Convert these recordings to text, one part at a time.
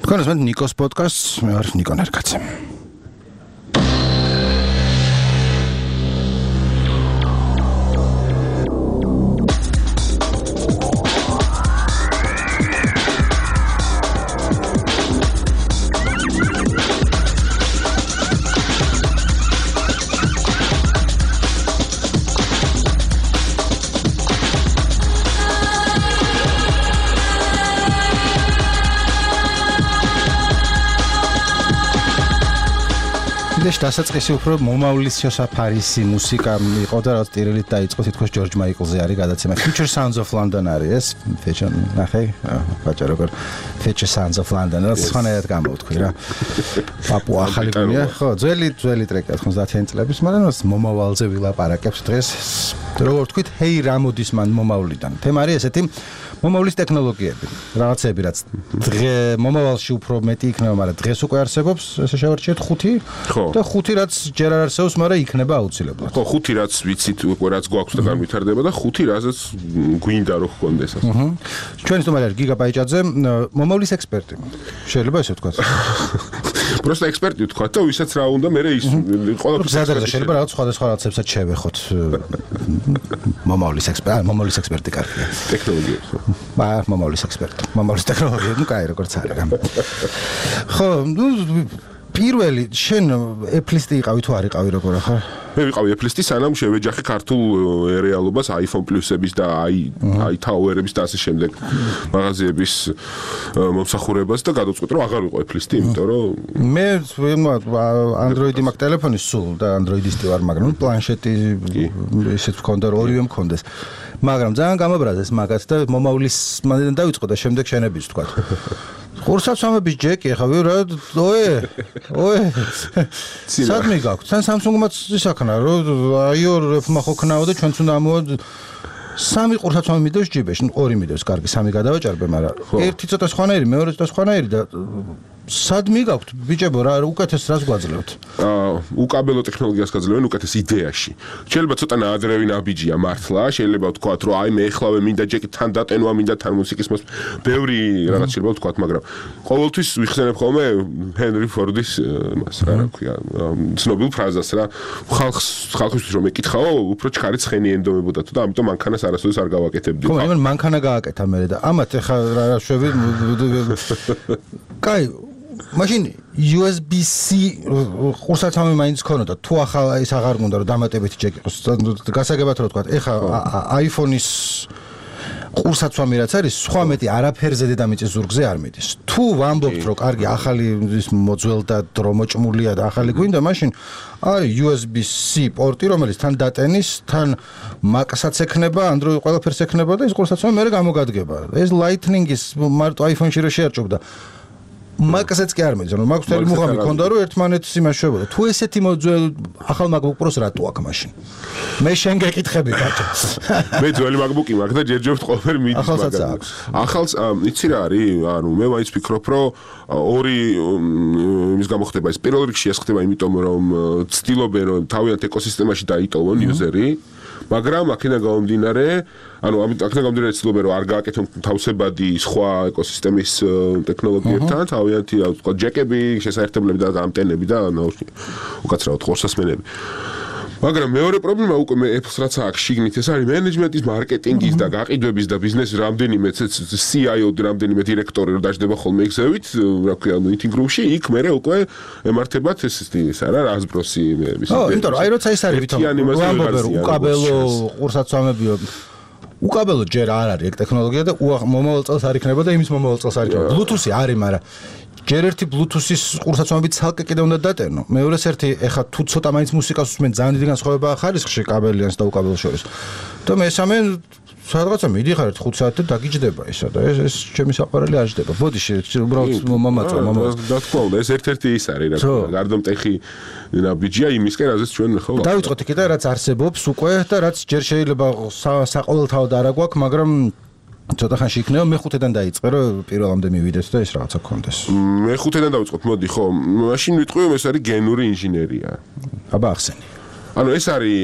თქვენ ესმენთ ნიკოს პოდკასტს, მე ვარ ნიკო ნერკაცი. დასაწყისი უფრო მომავლის შესაფარისი მუსიკა იყო და რაც ტირილით დაიწყო თითქოს ჯორჯ მაიკლზე არის გადაცემა Future Sounds of London არის ეს Future ნახე ბაჭა როგორ Future Sounds of London რაც ხანერად გამოვთქვი რა პაპუ ახალი გუნია ხო ძველი ტრეკია 90-იანი წლების მაგრამ მომავალზე ვილაპარაკებს დღეს როგორ ვთქვით ჰეი რა მოდის მან მომავლიდან თემა არის ესეთი მომავლის ტექნოლოგიები რაღაცები რაც მომავალში უფრო მეტი იქნება მაგრამ დღეს უკვე არსებობს ესე შევარჩიეთ 5 და 5 რაც ჯერ არ არსებობს მაგრამ იქნება აუცილებლად ხო 5 რაც ვიცით უკვე რაც გვაქვს და განვითარდება და 5 რაზეც გვინდა რომ გქონდეს ასე ჩვენი სტუმარი არის გიგა ბაიჭაძე მომავლის ექსპერტი შეიძლება ესე ვთქვათ просто ექსპერტი ვთქვათ და ვისაც რა უნდა მე ის ყველაფერს შეიძლება რაღაც სხვადასხვა რაღაცებსაც შევეხოთ მომავლის ექსპერტი კარგია ტექნოლოგიებს მომავლის ექსპერტი მომავლის ტექნოლოგიები ნუ კაი როგორც არის ხო პირველი შენ Apple-ისტი იყავი თუ არ იყავი როგორ ახლა მე ვიყავი Apple-ისტი სანამ შევეჯახე ქართულ რეალობას iPhone Plus-ების და i Tower-ების და ასე შემდეგ მაღაზიების მომსახურებას და გადავწყვიტე რომ აღარ ვიყავ Apple-ისტი იმიტომ რომ მე Android-ი მაქვს ტელეფონი სულ და Android-ისტი ვარ მაგრამ პლანშეტი ისეთ მქონდა რომ ორივე მქონდეს მაგრამ ძალიან გამაბრაზეს მაგაც და მომავლის მანდიდან დავიწყო და შემდეგ შენების თქვა ყურსაცმების ჯეკი ხავი რა ოე სადმე გაქვს თან Samsung-მაც ისაქნა რომ iOS-მა ხო ქნაო და ჩვენც უნდა ამოვად 3 ყურსაცმები მიდევს ჯიბეში 2 მიდევს კარგი 3 გადავაჭარბე მაგრამ ერთი ცოტა სხვანაირი მეორე ცოტა სხვანაირი და სადმე გაქვთ ბიჭებო რა უკეთეს რას გვაძლევთ უკაბელო ტექნოლოგიას გაძლევენ უკეთეს იდეაში შეიძლება ცოტა ნაადრევი ნაბიჯია მართლა შეიძლება ვთქვათ რომ აი მე ეხლავე მინდა ჯეკი თან დატენვა მინდა თან მუსიკის ბევრი რაღაც შეიძლება ვთქვათ მაგრამ ყოველთვის ვიხსენებ ხოლმე ჰენრი ფორდის მას რა ქვია ცნობილ ფრაზას რა ხალხისთვის რომ ეკითხაო უფრო ჩქარი ცხენი ენდომებოდა თუ და ამიტომ მანქანას არასოდეს არ გავაკეთებდი ხო მაგრამ მანქანა გააკეთა მე და ამათ ეხა რა შვები კაი მაშინ USB-C ყურსაცმები მაინც ქონოდა თუ ახლა ის აღარ უნდა რომ დამატებითი ჯეკი იყოს გასაგებად რომ ვთქვა ეხა iPhone-ის ყურსაცმები რაც არის სხვა მეტი არაფერზე დედამიწის ზურგზე არ მიდის თუ ვამბობთ რომ კარგი ახალი ის მოძველ და დრო მოჭმულია და ახალი გვინდა მაშინ არის USB-C პორტი რომელიც თან დატენის თან Mac-საც ექნება Android ყველაფერს ექნება და ის ყურსაცმები მერე გამოგადგება ეს Lightning-ის მარტო iPhone-ში რო შეარჭობდა Mac-საც კი არ მეძო, რომ Mac-ს თელი მუხამი ქონდა, რომ ერთმანეთის იმას შვებოდა. თუ ესეთი მოძველ ახალ MacBook Pro-ს რატო აქვს მაშინ? მე შენ გეკითხები ბაჭო. მე ძველი MacBook-ი მაქვს და ჯერჯერობით ყველაფერი მიდის მაგას. ახალს იცი რა არის? ანუ მე მაინც ვფიქრობ, რომ ორი იმის გამოხდება ეს პირველ რიგში ეს ხდება იმიტომ რომ ცდილობენ რომ თავიანთ ეკოსისტემაში დაიტოვონ იუზერი მაგრამ აქედან გამომდინარე, ანუ აქედან გამომდინარე ცდილობენ რომ არ გააკეთონ თავსებადი სხვა ეკოსისტემის ტექნოლოგიებთან, თავიანთი თქვა ჯეკები, შესაერთებლები და ანტენები და უკაცრავად ყურსასმენები. მაგრამ მეორე პრობლემა უკვე მე Apple-ს რაც აქვს შიგნით ეს არის მენეჯმენტის, მარკეტინგის და გაყიდვების და ბიზნესის რამდენიმე CIO რამდენიმე დირექტორი რომ დაждდება ხოლმე იგზევით, რა ქვია, meeting room-ში, იქ მერე უკვე ემართებათ ეს არა Hasbro-ი მის. ო, იმიტომ რომ აი როცა ის არის ვითომ უკაბელო ყურსაცმებიო უკაბელო ჯერ არ არის ეგ ტექნოლოგია და მომავალ წელს არ იქნება და იმის მომავალ წელს არ იქნება. Bluetooth-ი არის, მაგრამ ჯერ ერთი Bluetooth-ის ყურსაცმები ცალკე კიდე უნდა დატენო. მეორეს ერთი ეხა თუ ცოტა მაინც მუსიკას უსმენ ძალიან დიდი განსხვავებაა ხარისხში კაბელიანს და უკაბელო შორის. და მესამე სადღაცა მიდიხარ 5 საათი და დაგიჯდება ისა და ეს ჩემი საყვარელი არ ჯდება. ბოდი უბრალოდ მომამაწვა. და თქვა უნდა ეს ერთ-ერთი ის არის რა. გარდამტეხი ნაბიჯია იმისკენ რაზეც ჩვენ ხო. დავიწყოთ იქ და რაც არსებობს უკვე და რაც ჯერ შეიძლება საყოველთაოდ არ აგვაქვს, მაგრამ ცოტა ხანში იქნება მე-5-დან დაიწყე რომ პირველამდე მივიდეს და ეს რაღაცა გქონდეს. მე-5-დან დავიწყოთ, მოდი ხო. მაშინ ვიტყვი ეს არის გენური ინჟინერია. აბა ახსენი. ანუ ეს არის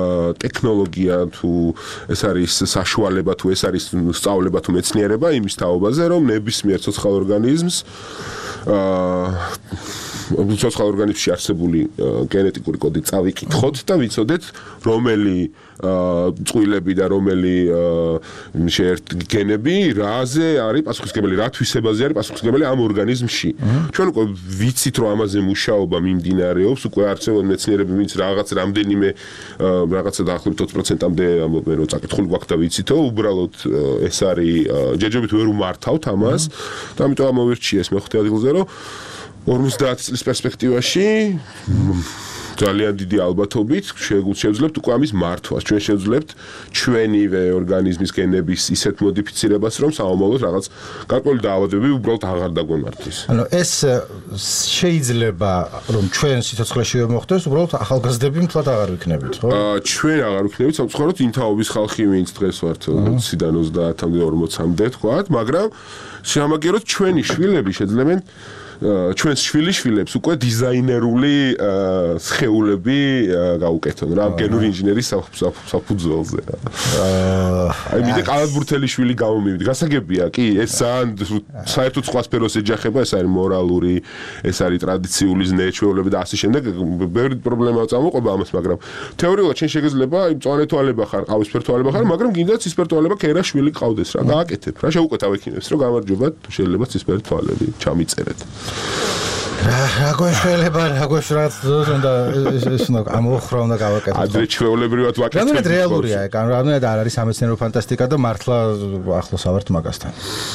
ტექნოლოგია თუ ეს არის საშუალება თუ ეს არის სწავლება თუ მეცნიერება იმის თაობაზე რომ ნებისმიერ ცოცხალ ორგანიზმს ცოცხალ ორგანიზმში არსებული გენეტიკური კოდი წავიკითხოთ და ვიცოდეთ რომელი წყვილები და რომელი გენები რაზე არის პასუხისმგებელი, რა თვისებაზე არის პასუხისმგებელი ამ ორგანიზმში. ჩვენ უკვე ვიცით რომ ამაზე მუშაობა მიმდინარეობს, უკვე არსებობენ მეცნიერები, ვინც რამდენიმე რაღაცა დაახლოებით 20%-მდე ამბობენ რომ წაკითხული გვაქვს და ვიცითო, უბრალოდ ეს არის ჯერჯერობით ვერ უმართავთ ამას და ამიტომ ამოვირჩიეს მეხუთე ადგილზე რომ 50 წლის პერსპექტივაში ძალიან დიდი ალბათობით შევძლებთ უკვე ამის მართვას. ჩვენ შევძლებთ ჩვენივე ორგანიზმის გენების ისეთ მოდიფიცირებას, რომ საომალოდ რაღაც გარკვეული დაავადებები უბრალოდ აღარ დაგვემართოს. ანუ ეს შეიძლება რომ ჩვენ სიცოცხლეშივე მოხდეს, უბრალოდ ახალგაზრდები მთლად აღარ ვიქნებით, ხო? ჩვენ აღარ ვიქნებით, სამწუხაროდ იმ თაობის ხალხი, ვინც დღეს ვართ 20-დან 30-მდე 40-მდე თქვათ, მაგრამ შემაგეროთ ჩვენი შვილები შეძლებენ ჩვენს შვილიშვილებს უკვე დიზაინერული სხეულები გაუკეთონ რა გენური ინჟინერიის საფუძველზე რა. აი მე კალათბურთელი შვილი გამომივიდი. გასაგებია კი, ეს ძალიან საერთოდ სხვა სფეროს ეჯახება, ეს არის მორალური, ეს არის ტრადიციული ზნე-ჩვეულებები და ასე შემდეგ. ბევრი პრობლემა წამოყვება ამას, მაგრამ თეორიულად შენ შეგიძლება იმ მწვანე თვალება ხარ, ყავისფერ თვალება ხარ, მაგრამ გინდა ცისფერ თვალება ქერა შვილი ყავდეს რა. გააკეთებ რა, შეუკვეთავ ექიმებს რომ გამარჯობა, შეიძლება ცისფერი თვალები ჩამიწერეთ. რა გვეშველება, რა გვეშრათ და ეს უნდა ამოხრა უნდა გავაკეთოთ. ადრე ჩვეულებრივად ვაკეთებ. რამდენად რეალურია ეგ, ანუ რამდენად არ არის სამეცნიერო ფანტასტიკა და მართლა ახლოს ავართ მაგასთან.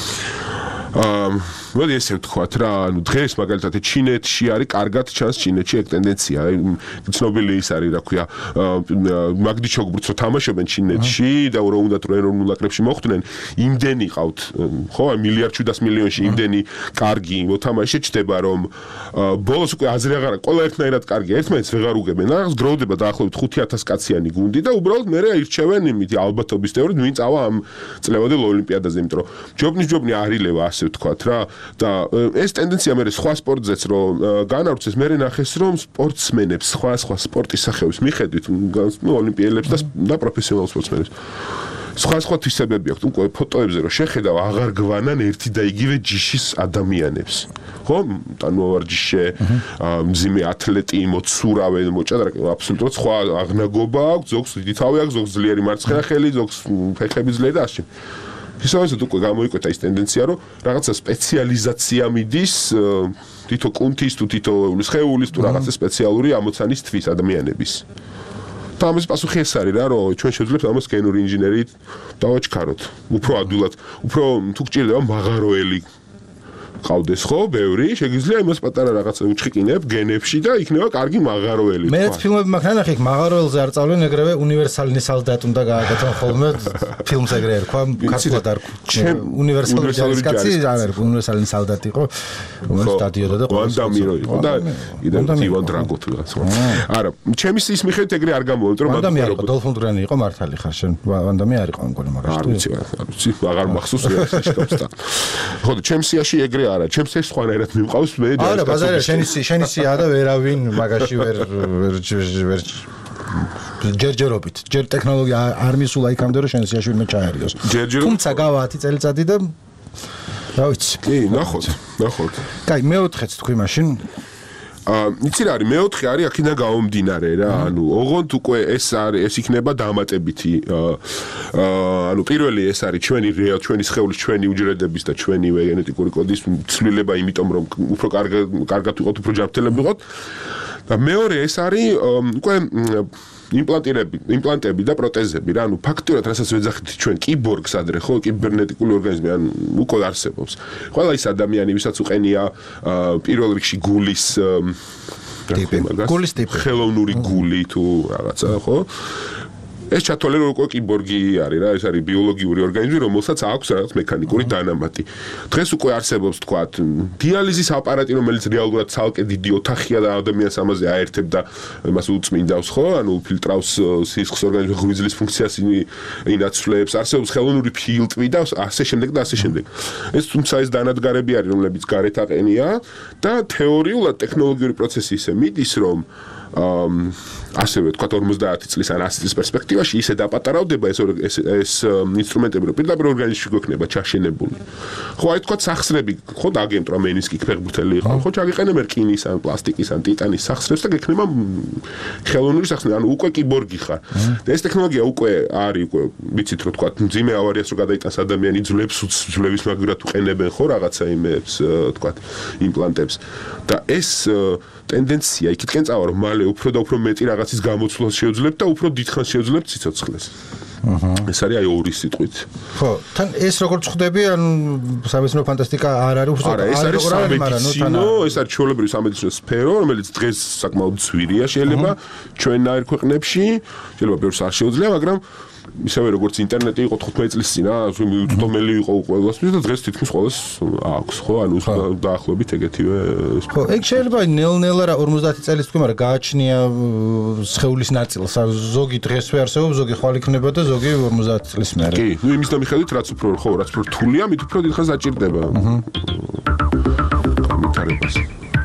მოდი ესე ვთქვათ რა, ანუ დღეს მაგალითად ჩინეთში არის კარგად ჩანს ჩინეთში ეგ ტენდენცია. ცნობილი ის არის, რა ქვია, მაგდიჩოგბურთს რო თამაშობენ ჩინეთში და რო უნდა ეროვნულ ნაკრებში მოხვდნენ, იმდენი ყავთ, ხო, მილიარდ 700 მილიონში იმდენი კარგი მოთამაშე ჩდება, რომ ბოლოს უკვე აზრი აღარ აქვს, ყველა ერთნაირად კარგია, ერთმანეთს ვეღარ უგებენ. რაღაც გროვდება დაახლოებით 5000 კაციანი გუნდი და უბრალოდ მერე ირჩევენ იმითი ალბათობის თეორიით, ვინ წავა ამ წლევადელ ოლიმპიადაზე, იმიტომ რომ ჯობნის-ჯობნი არილევა, ასე ვთქვათ რა. და ეს ტენდენცია მე სხვა სპორტზეც რომ განავრცეს, მე ნახეს რომ სპორტსმენებს სხვა სპორტის სახეობის მიხედვით, ოლიმპიელებს და პროფესიონალ სპორტსმენებს სხვა თვისებები აქვს. უკვე ფოტოებზე რომ შეხედავ, აღარ გვანან ერთი და იგივე ჯიშის ადამიანებს. ხო? ტანმოვარჯიშე, მძიმე ათლეტი, მოცურავე, მოჭადრაკე, აბსოლუტურად სხვა აღნაგობა აქვს, ზოგს დიდი თავი აქვს, ზოგს ძლიერი მარცხენა ხელი, ზოგს ფეხები ძლიერი და ასე. ისევ უკვე გამოიკვეთა ის ტენდენცია, რომ რაღაცა სპეციალიზაცია მიდის თითო კუნთის თუ თითო სხეულის თუ რაღაცა სპეციალური ამოცანის თვის ადამიანების. და ამის პასუხი ეს არის რა, რომ ჩვენ შევძლებთ ამას გენური ინჟინერიით დავაჩქაროთ. უფრო ადვილად, უფრო თუ გჭირდება მაღაროელი ყავდეს ხო, ბევრი, შეგიძლია იმას პატარა რაღაცა უჩხიკინებ გენებში და იქნება კარგი მაღაროელი. მეც ფილმები მაქვს ნახე, მაღაროელზე არ წავლენ, ეგრევე უნივერსალური სალდატ უნდა გააკეთონ ხოლმე ფილმს ეგრე ერქვა, ქართულად არ ქვია. უნივერსალური კაცი არ არის, უნივერსალური სალდატი იყო, რომელიც დადიოდა და ვანდამირო იყო და იდემ ივან დრაგო თუ რაღაც. არა, ჩემი ის მიხედვით ეგრე არ გამოვიდა, რომ ვანდამი არ იყო, დოლფინ დრანი იყო მართალი ხარ შენ, ვანდამი არ იყო მგონი მაგაში. არ ვიცი, აღარ მახსოვს რეალისტიკა. ხო, ჩემი სიაში ეგრე არა, ჩემს ეს სხვანაირად მიმყავს მე და არა, ბაზარია შენი სია და ვერავინ მაგაში ვერ ჯერჯერობით. ჯერ ტექნოლოგია არ მისულა იქამდე რომ შენი სიაში ვინმე ჩაერიოს. თუმცა გავა 10 წელიწადი და რა ვიცი. კი, ნახოთ. კაი, მეოთხეც თქვი მაშინ იცი რა არის, მეოთხე არის აქედან გამომდინარე რა, ანუ ოღონდ უკვე ეს იქნება დამატებითი. ანუ პირველი ეს არის ჩვენი სხეულის, ჩვენი უჯრედების და ჩვენივე გენეტიკური კოდის ცვლილება, იმიტომ რომ უფრო კარგად ვიყოთ, უფრო ჯანმრთელები ვიყოთ. და მეორე ეს არის უკვე იმპლანტები და პროტეზები რა, ანუ ფაქტურად რასაც ვეძახით ჩვენ კიბორგს ადრე, ხო, კიბერნეტიკული ორგანიზმი, ანუ უკვე არსებობს. ყველა ის ადამიანი, ვისაც უყენია პირველ რიგში გულის ტიპი, ხელოვნური გული თუ რაღაცა, ხო? ეს ჩათვალე რომ უკვე კიბორგი არის რა, ეს არის ბიოლოგიური ორგანიზმი, რომელსაც აქვს რაღაც მექანიკური დანამატი. დღეს უკვე არსებობს, თქვათ, დიალიზის აპარატი, რომელიც რეალურად ცალკე დიდი ოთახია და ადამიანს ამაზე აერთებ და იმას უწმინდავს, ხო? ანუ ფილტრავს სისხლის ორგანიზმის ღვიძლის ფუნქციას, ინაცვლებს, არსებობს ხელოვნური ფილტვი და ასე შემდეგ და ასე შემდეგ. ეს თუმცა ეს დანადგარები არის, რომლებიც გარეთ აყენია და თეორიულად ტექნოლოგიური პროცესი ისე მიდის, რომ ასევე თქვა 50 წლის ან 100 წლის პერსპექტივაში ისე დაპატარავდება ეს ინსტრუმენტები, რომ პირდაპირ ორგანიზმში გვექნება ჩაშენებული. ხო, აი თქვა სახსრები, ხო დაგემთ რომ მენისკი ფეხბურთელი იყო, ხო ჩაგიყენებ რკინის ან პლასტიკის ან ტიტანის სახსრებს და გექნება ხელოვნური სახსრები, ანუ უკვე კიბორგი ხარ. ეს ტექნოლოგია უკვე არის, უკვე ვიცით რომ თქვა მძიმე ავარიას რო გადაიტანს ადამიანი ძვლებს ძვლების მაგვრად უყენებენ ხო რაღაცა იმებს თქვა იმპლანტებს და ეს ტენდენცია იქითკენ წავა რომ მალე უფრო და უფრო მეტი რაღაცის გამოცვლას შეუძლებთ და უფრო დიდხანს შეუძლებთ სიცოცხლეს. ეს არის აი ორი სიტყვით. ხო, თან ეს როგორც ხვდები, ანუ სამეცნიერო ფანტასტიკა არ არის უბრალოდ ეს არის სამედიცინო, ეს არის ჩვეულებრივი სამედიცინო სფერო, რომელიც დღეს საკმაოდ ძვირია შეიძლება ჩვენნაირ ქვეყნებში, შეიძლება ბევრს არ შეუძლია, მაგრამ ისევე როგორც ინტერნეტი იყო 15 წლის წინ, უცდომელი იყო ყველასთვის და დღეს თითქმის ყველას აქვს, ხო? ანუ დაახლოებით ეგეთივე. ხო, ეგ შეიძლება ნელ-ნელა რა 50 წელს თქვი, მაგრამ გააჩნია სხეულის ნაწილს. ზოგი დღეს ვეარსებობს, ზოგი ხვალ იქნება და ზოგი 50 წლის მერე. კი, ნუ იმის მიხედვით რაც უფრო რთულია, მით უფრო დიდხანს დაჭირდება. გამიტარებას.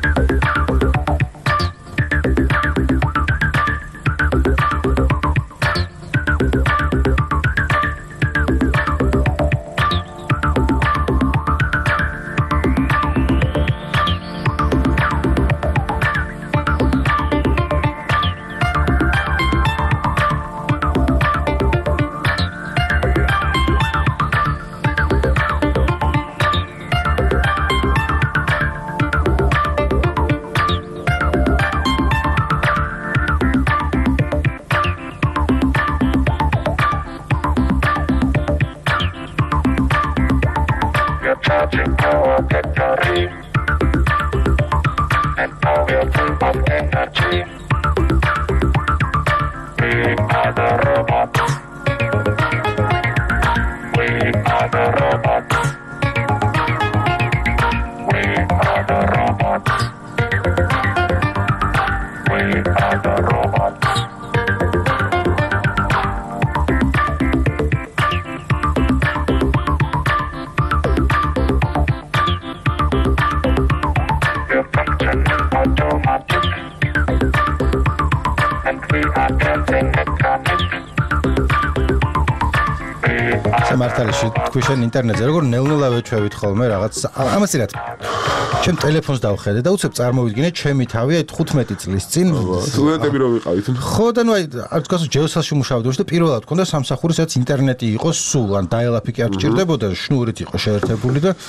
მართალია თქვი შენ ინტერნეტზე როგორ ნელ-ნელა ვეჩვევით ხოლმე რაღაც ამას ირად ჩემ ტელეფონს დავხედე და უცებ წარმოვიდგინე ჩემი თავი აი 15 წლის წინ სტუდენტები რომ ვიყავით ხო და ნუ აი არ თქვა ჯეოსალში მუშაობდი და პირველად მქონდა სამსახური სადაც ინტერნეტი იყო სულ ან დაელაფი კი არ გჭირდებოდა შნურით იყო შეერთებული და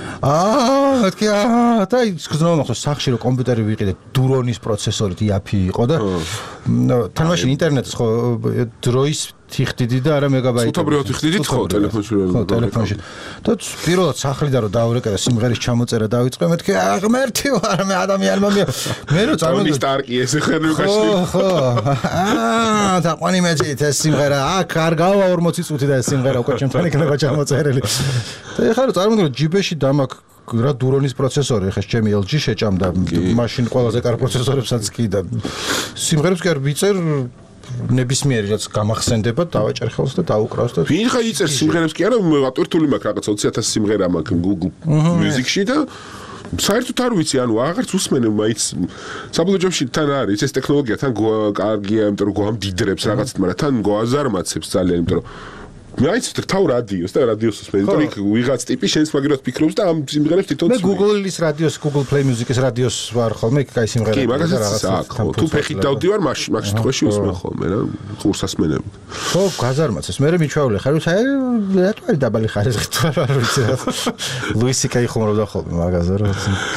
მეთქი და ისქნო მახსოვს სახში რომ კომპიუტერი ვიყიდე დურონის პროცესორით იაფი იყო და თან მაშინ ინტერნეტს ხო დროის თიხდიდი და არა მეგაბაიტი. სულთაბრიოთ ხდიდით ხო ტელეფონში რომ. ხო ტელეფონში. და პირველად სახლიდან რომ დავრეკე და სიმღერის ჩამოწერა დავიწყე მეთქი ღმერთი ვარ მე ადამიანმა მე რო წარმოვიდგინე სტარკი ეს ხერნი ვიყაში. ხო. დაყვანი მეძით ეს სიმღერა აქ არ გავა 40 წუთი და ეს სიმღერა უკვე ჩემთან იქნება ჩამოწერილი. და ეხლა რომ წარმოვიდგინე ჯიბეში დამაკ რა დურონის პროცესორი ხეს ჩემი LG შეჭამდა მაშინ ყველაზე კარგ პროცესორებსაც კი და სიმღერებს კი არ ვიწერ ნებისმიერი რაც გამახსენდება დავაჭერ ხელს და დაუკრავს და ვინ ხა იწერს სიმღერებს კი არა ატვირთული მაქვს რაღაც 20000 სიმღერა მაქვს Google Music-ში და საერთოდ არ ვიცი ანუ აღარც უსმენებ მაინც საბოლოო ჯამში თან არის ეს ტექნოლოგია თან კარგია იმიტომ რომ გვამდიდრებს რაღაცით მაგრამ თან გვაზარმაცებს ძალიან იმიტომ რომ მაინც თავ რადიოს და რადიოს უსმენ იმიტომ იქ ვიღაც ტიპი შენს მაგერად ფიქრობს და ამ სიმღერებს თვითონ მე Google-ის რადიოს Google Play Music-ის რადიოს ვარ ხოლმე იქ კაი სიმღერები კი მაგასაც აქვს თუ ფეხით დავდივარ მაგ შემთხვევაში უსმენ ხოლმე რა ყურსასმენებ ხო გაზარმაცებს მე მიჩვეულე ხარ რატო არის დაბალი ხარისხი თუ არ ვიცი რა ლუისი კაი ხუმრობდა ხოლმე მაგაზე რა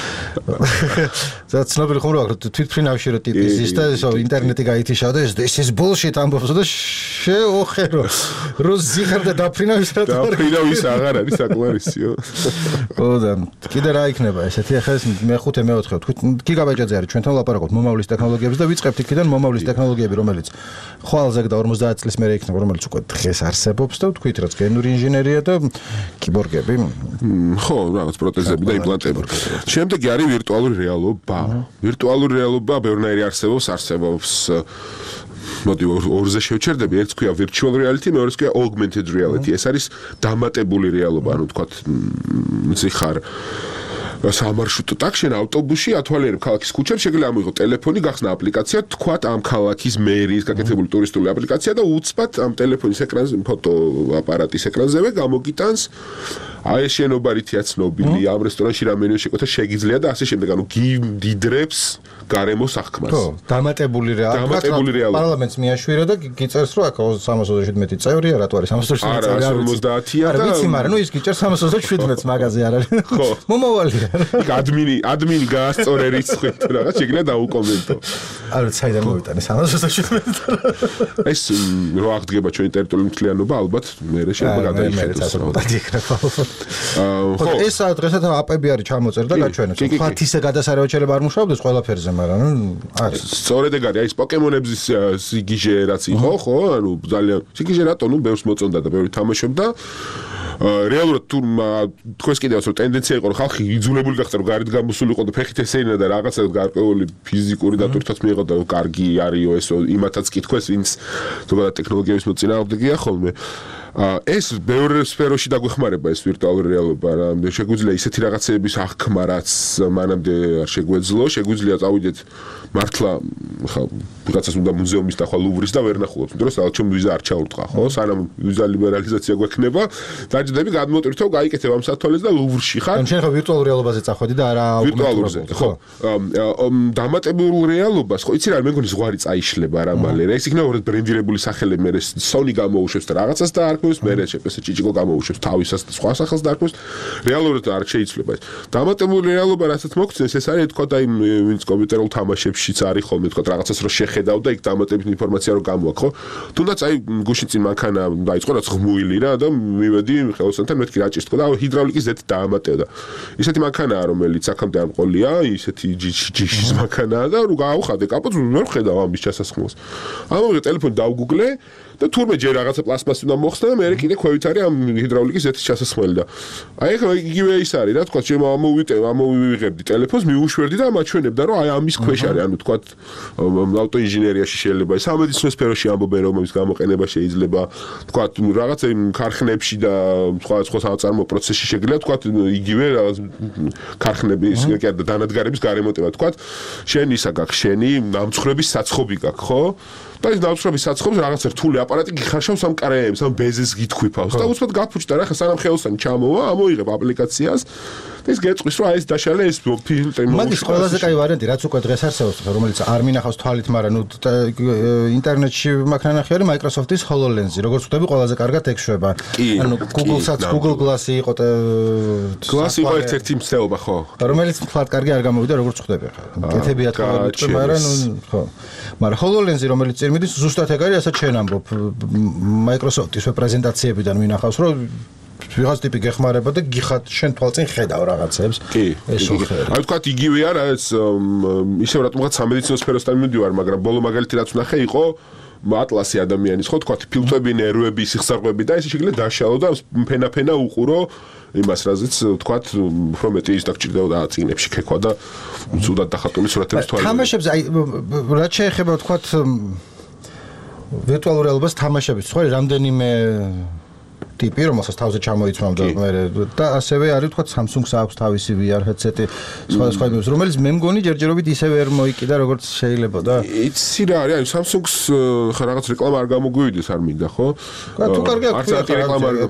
და ცნობილი ხუმრობა თვითფრინავში რო ტიპის ის და ინტერნეტი გაითიშა და this is bullshit ამბობს და შეოხერო როზი ხარდა დაფრინავის რა დაფრინავის აღარ არის საკმარისიო ხო და კიდე რა იქნება ესეთი ახლა ეს მე-5 მე-4 თქვით გიგაბაიტზე არის ჩვენთან ლაპარაკობთ მომავლის ტექნოლოგიებზე და ვიწყებთ იქიდან მომავლის ტექნოლოგიები რომელიც ხვალზე და 50 წლის მერე იქნება რომელიც უკვე დღეს არსებობს და თქვით რაც გენური ინჟინერია და კიბორგები ხო რაღაც პროტეზები და იმპლანტები შემდეგი არის ვირტუალური რეალობა ვირტუალური რეალობა ბევრნაირი არსებობს მოდი ორზე შევჩერდები ერთს ქვია virtual reality მეორეს ქვია augmented reality ეს არის დამატებული რეალობა ანუ თქვათ იცი ხარ სამარშრუტო ტაქსში ავტობუსში ათვალიერებ ქალაქის ქუჩებს შეგიძლია ამოიღო ტელეფონი გახსნა აპლიკაცია თქვათ ამ ქალაქის მერის გაკეთებული ტურისტული აპლიკაცია და უცბად ამ ტელეფონის ეკრანზე ფოტო აპარატის ეკრანზევე გამოგიტანს აი ეს შენობა რითია ცნობილი ამ რესტორანში რა მენიუ შეკვეთა შეგიძლია და ასე შემდეგ ანუ გიდრებს გარემოს აღქმას ხო დამატებული რეალობა პარლამენტს მიაშვირა და გიწერს რომ აქ 327 წევრია რატო არის 327 წევრი არა 50-ია და ვიცი მაგრამ ნუ ის გიჭერს 327-ს მაგაზე არ არის ხო მომავალია იქ ადმინი გაასწორე რიცხვით რაღაც შეგიძლია დაუკომენტო არა საიდან მოვიტანე 327 ეს რო აღდგება ჩვენი ტერიტორიული მთლიანობა ალბათ მე შეიძლება გადაიხედოს ხო ეს დღესაც აპები არის ჩამოწერ და გაჩვენებს თქვა ისე გადასარევად შეიძლება არ მუშაობდეს ყველაფერზე მაგრამ არის სწორედ ეგ არის აი ეს პოკემონების სიგიჟე რაც იყო ხო ანუ ძალიან სიგიჟე რატო ნუ ბევრს მოწონდა და ბევრი თამაშობდა რეალურად თუ თქვენს კიდევაც რომ ტენდენცია იყო რომ ხალხი იძულებული გახდა რომ გარეთ გამოსულიყო და ფეხით ესეინა და რაღაცა გარკვეული ფიზიკური დატვირთვაც მიიღო და კარგი არისო ესო იმათაც კითხვეს ვინც ზოგადად ტექნოლოგიების მოწინააღმდეგეა ხოლმე ეს ბევრ სფეროში დაგვეხმარება ეს ვირტუალური რეალობა რა შეგვიძლია ისეთი რაღაცეების აღქმა რაც მანამდე არ შეგვეძლო შეგვიძლია წავიდეთ მართლა ხა ვიღაცას უნდა მუზეუმის ნახვა ლუვრის და ვერ ნახულობთ იმიტომ რომ სადაც ჩემ ვიზა არ ჩაურტყა ხო სანამ ვიზა ლიბერალიზაცია გვექნება დაჭდები გადმოტვირთო გაიკეთებ ამ სათვალეს და ლუვრში ხარ ან შენ ხო ვირტუალურ რეალობაზე წახვედი და არა ვირტუალურზე ხო დამატებულ რეალობას ხო იცი რა მე მგონი ზღვარი წაიშლება რა მალე ეს იქნება უბრალოდ ბრენდირებული სახელი მე სონი გამოუშვებს და რაღაცას და არქმევს მე შეფესე ჭიჭიკო გამოუშვებს თავისას და სხვა სახელს დარქმევს რეალურად არ შეიძლება ეს დამატებული რეალობა რასაც მოგცეს ეს არის თქვა და იმ ვინც კომპიუტერულ თამაშებშიც არის ხოლმე თქვა რაღაცას რო შეხედავ და იქ დამატებით ინფორმაცია რო გამოაქვს ხო თუნდაც აი გუშინ წინ მანქანა დაიწყო რაც ღმუილი რა და მივედი ხელოსანთან მეთქი რაჭის თქო და ჰიდრავლიკის ზეთ დაამატებდა ისეთი მანქანაა რომელიც აქამდე არ მყოლია ისეთი ჯიშის მანქანაა და რო გაავხადე კაპოტს ვერ ხედავ ამის ჩასასხმოს ამოვიღე ტელეფონი დავგუგლე და თურმე ჯერ რაღაცა პლასმასი უნდა მოხსნა და მე კიდე ქვევით არის ამ ჰიდრავლიკის ზეთის ჩასასხმელი და აი ახლა იგივე ის არის რა თქვა ჩემ ამოვიღებდი ტელეფონს მიუშვერდი და მაჩვენებდა რომ აი ამის ქვეშ არის ანუ თქვა ავტოინჟინერიაში შეიძლება სამედიცინო სფეროში ამბობენ რომ ამის გამოყენება შეიძლება თქვა რაღაცა ქარხნებში და სხვა საწარმო პროცესში შეიძლება თქვა იგივე რაღაც ქარხნების და დანადგარების გარემონტება თქვა შენ ისა გაქვს შენი ნამცხრების საცხობი გაქვს ხო და ის ნამცხრების საცხობს რაღაცა რთული აპარატი გიხარშავს ამ კარეებს ამ ბეზეს გითქვიფავს და უცბად გაფუჭდა რა ხა სანამ ხელოსანი ჩამოვა ამოიღებ აპლიკაციას და ის გეტყვის რომ აი ეს დაშალე ეს ფილტრი მაგის ყველაზე კაი ვარიანტი რაც უკვე დღეს არსებობს რომელიც არ მინახავს თვალით მაგრამ ნუ ინტერნეტში მაქნანახი არის Microsoft-ის HoloLens-ი როგორც ვთქვი ყველაზე კარგად ექშვება ანუ Google-საც Google Glass-ი იყო Glass-ი იყო ერთ-ერთი მსეობა ხო რომელიც თვალთ კარგი არ გამოვიდა როგორც ვთქვი ხა კეთებიათ ხოლმე მაგრამ ნუ ხო მაგრამ HoloLens-ი რომელიც წირმიდის ზუსტად ეგ არის რასაც შენ ამბობ Microsoft-ის პრეზენტაციებიდან მინახავს რომ ვიღაც ტიპი გეხმარება და გიხათ შენ თვალწინ ხედავ რაღაცებს ეს ოხერი აი თქვა იგივეა რა ეს ისევ რატომღაც სამედიცინო სფეროსთან მივდივარ მაგრამ ბოლო მაგალითი რაც ვნახე იყო ატლასი ადამიანის ხო თქვა ფილტვები ნერვები სიხსარყვები და ესე შეიძლება დაშალო და ფენა უყურო იმას რაზეც თქვა უფრო მეტი ის დაგჭირდება წიგნებში ქეკვა და უცუდად დახატული სურათების თვალები თამაშებზე აი რაც შეეხება თქვა ვირტუალურ რეალობას თამაშების სხვა რამდენიმე ტიპი რომელსაც თავზე ჩამოიცმავდა მე და ასევე არის თქვა Samsung-ს აქვს თავისი VR headset-ი სხვა იმებს რომელიც მე მგონი ჯერჯერობით ისე ვერ მოიკიდა როგორც შეიძლება და იცი რა არის Samsung-ს ხა რაღაც რეკლამა არ გამოგვივიდეს არ მინდა ხო თუ კარგი აქვს რეკლამა არ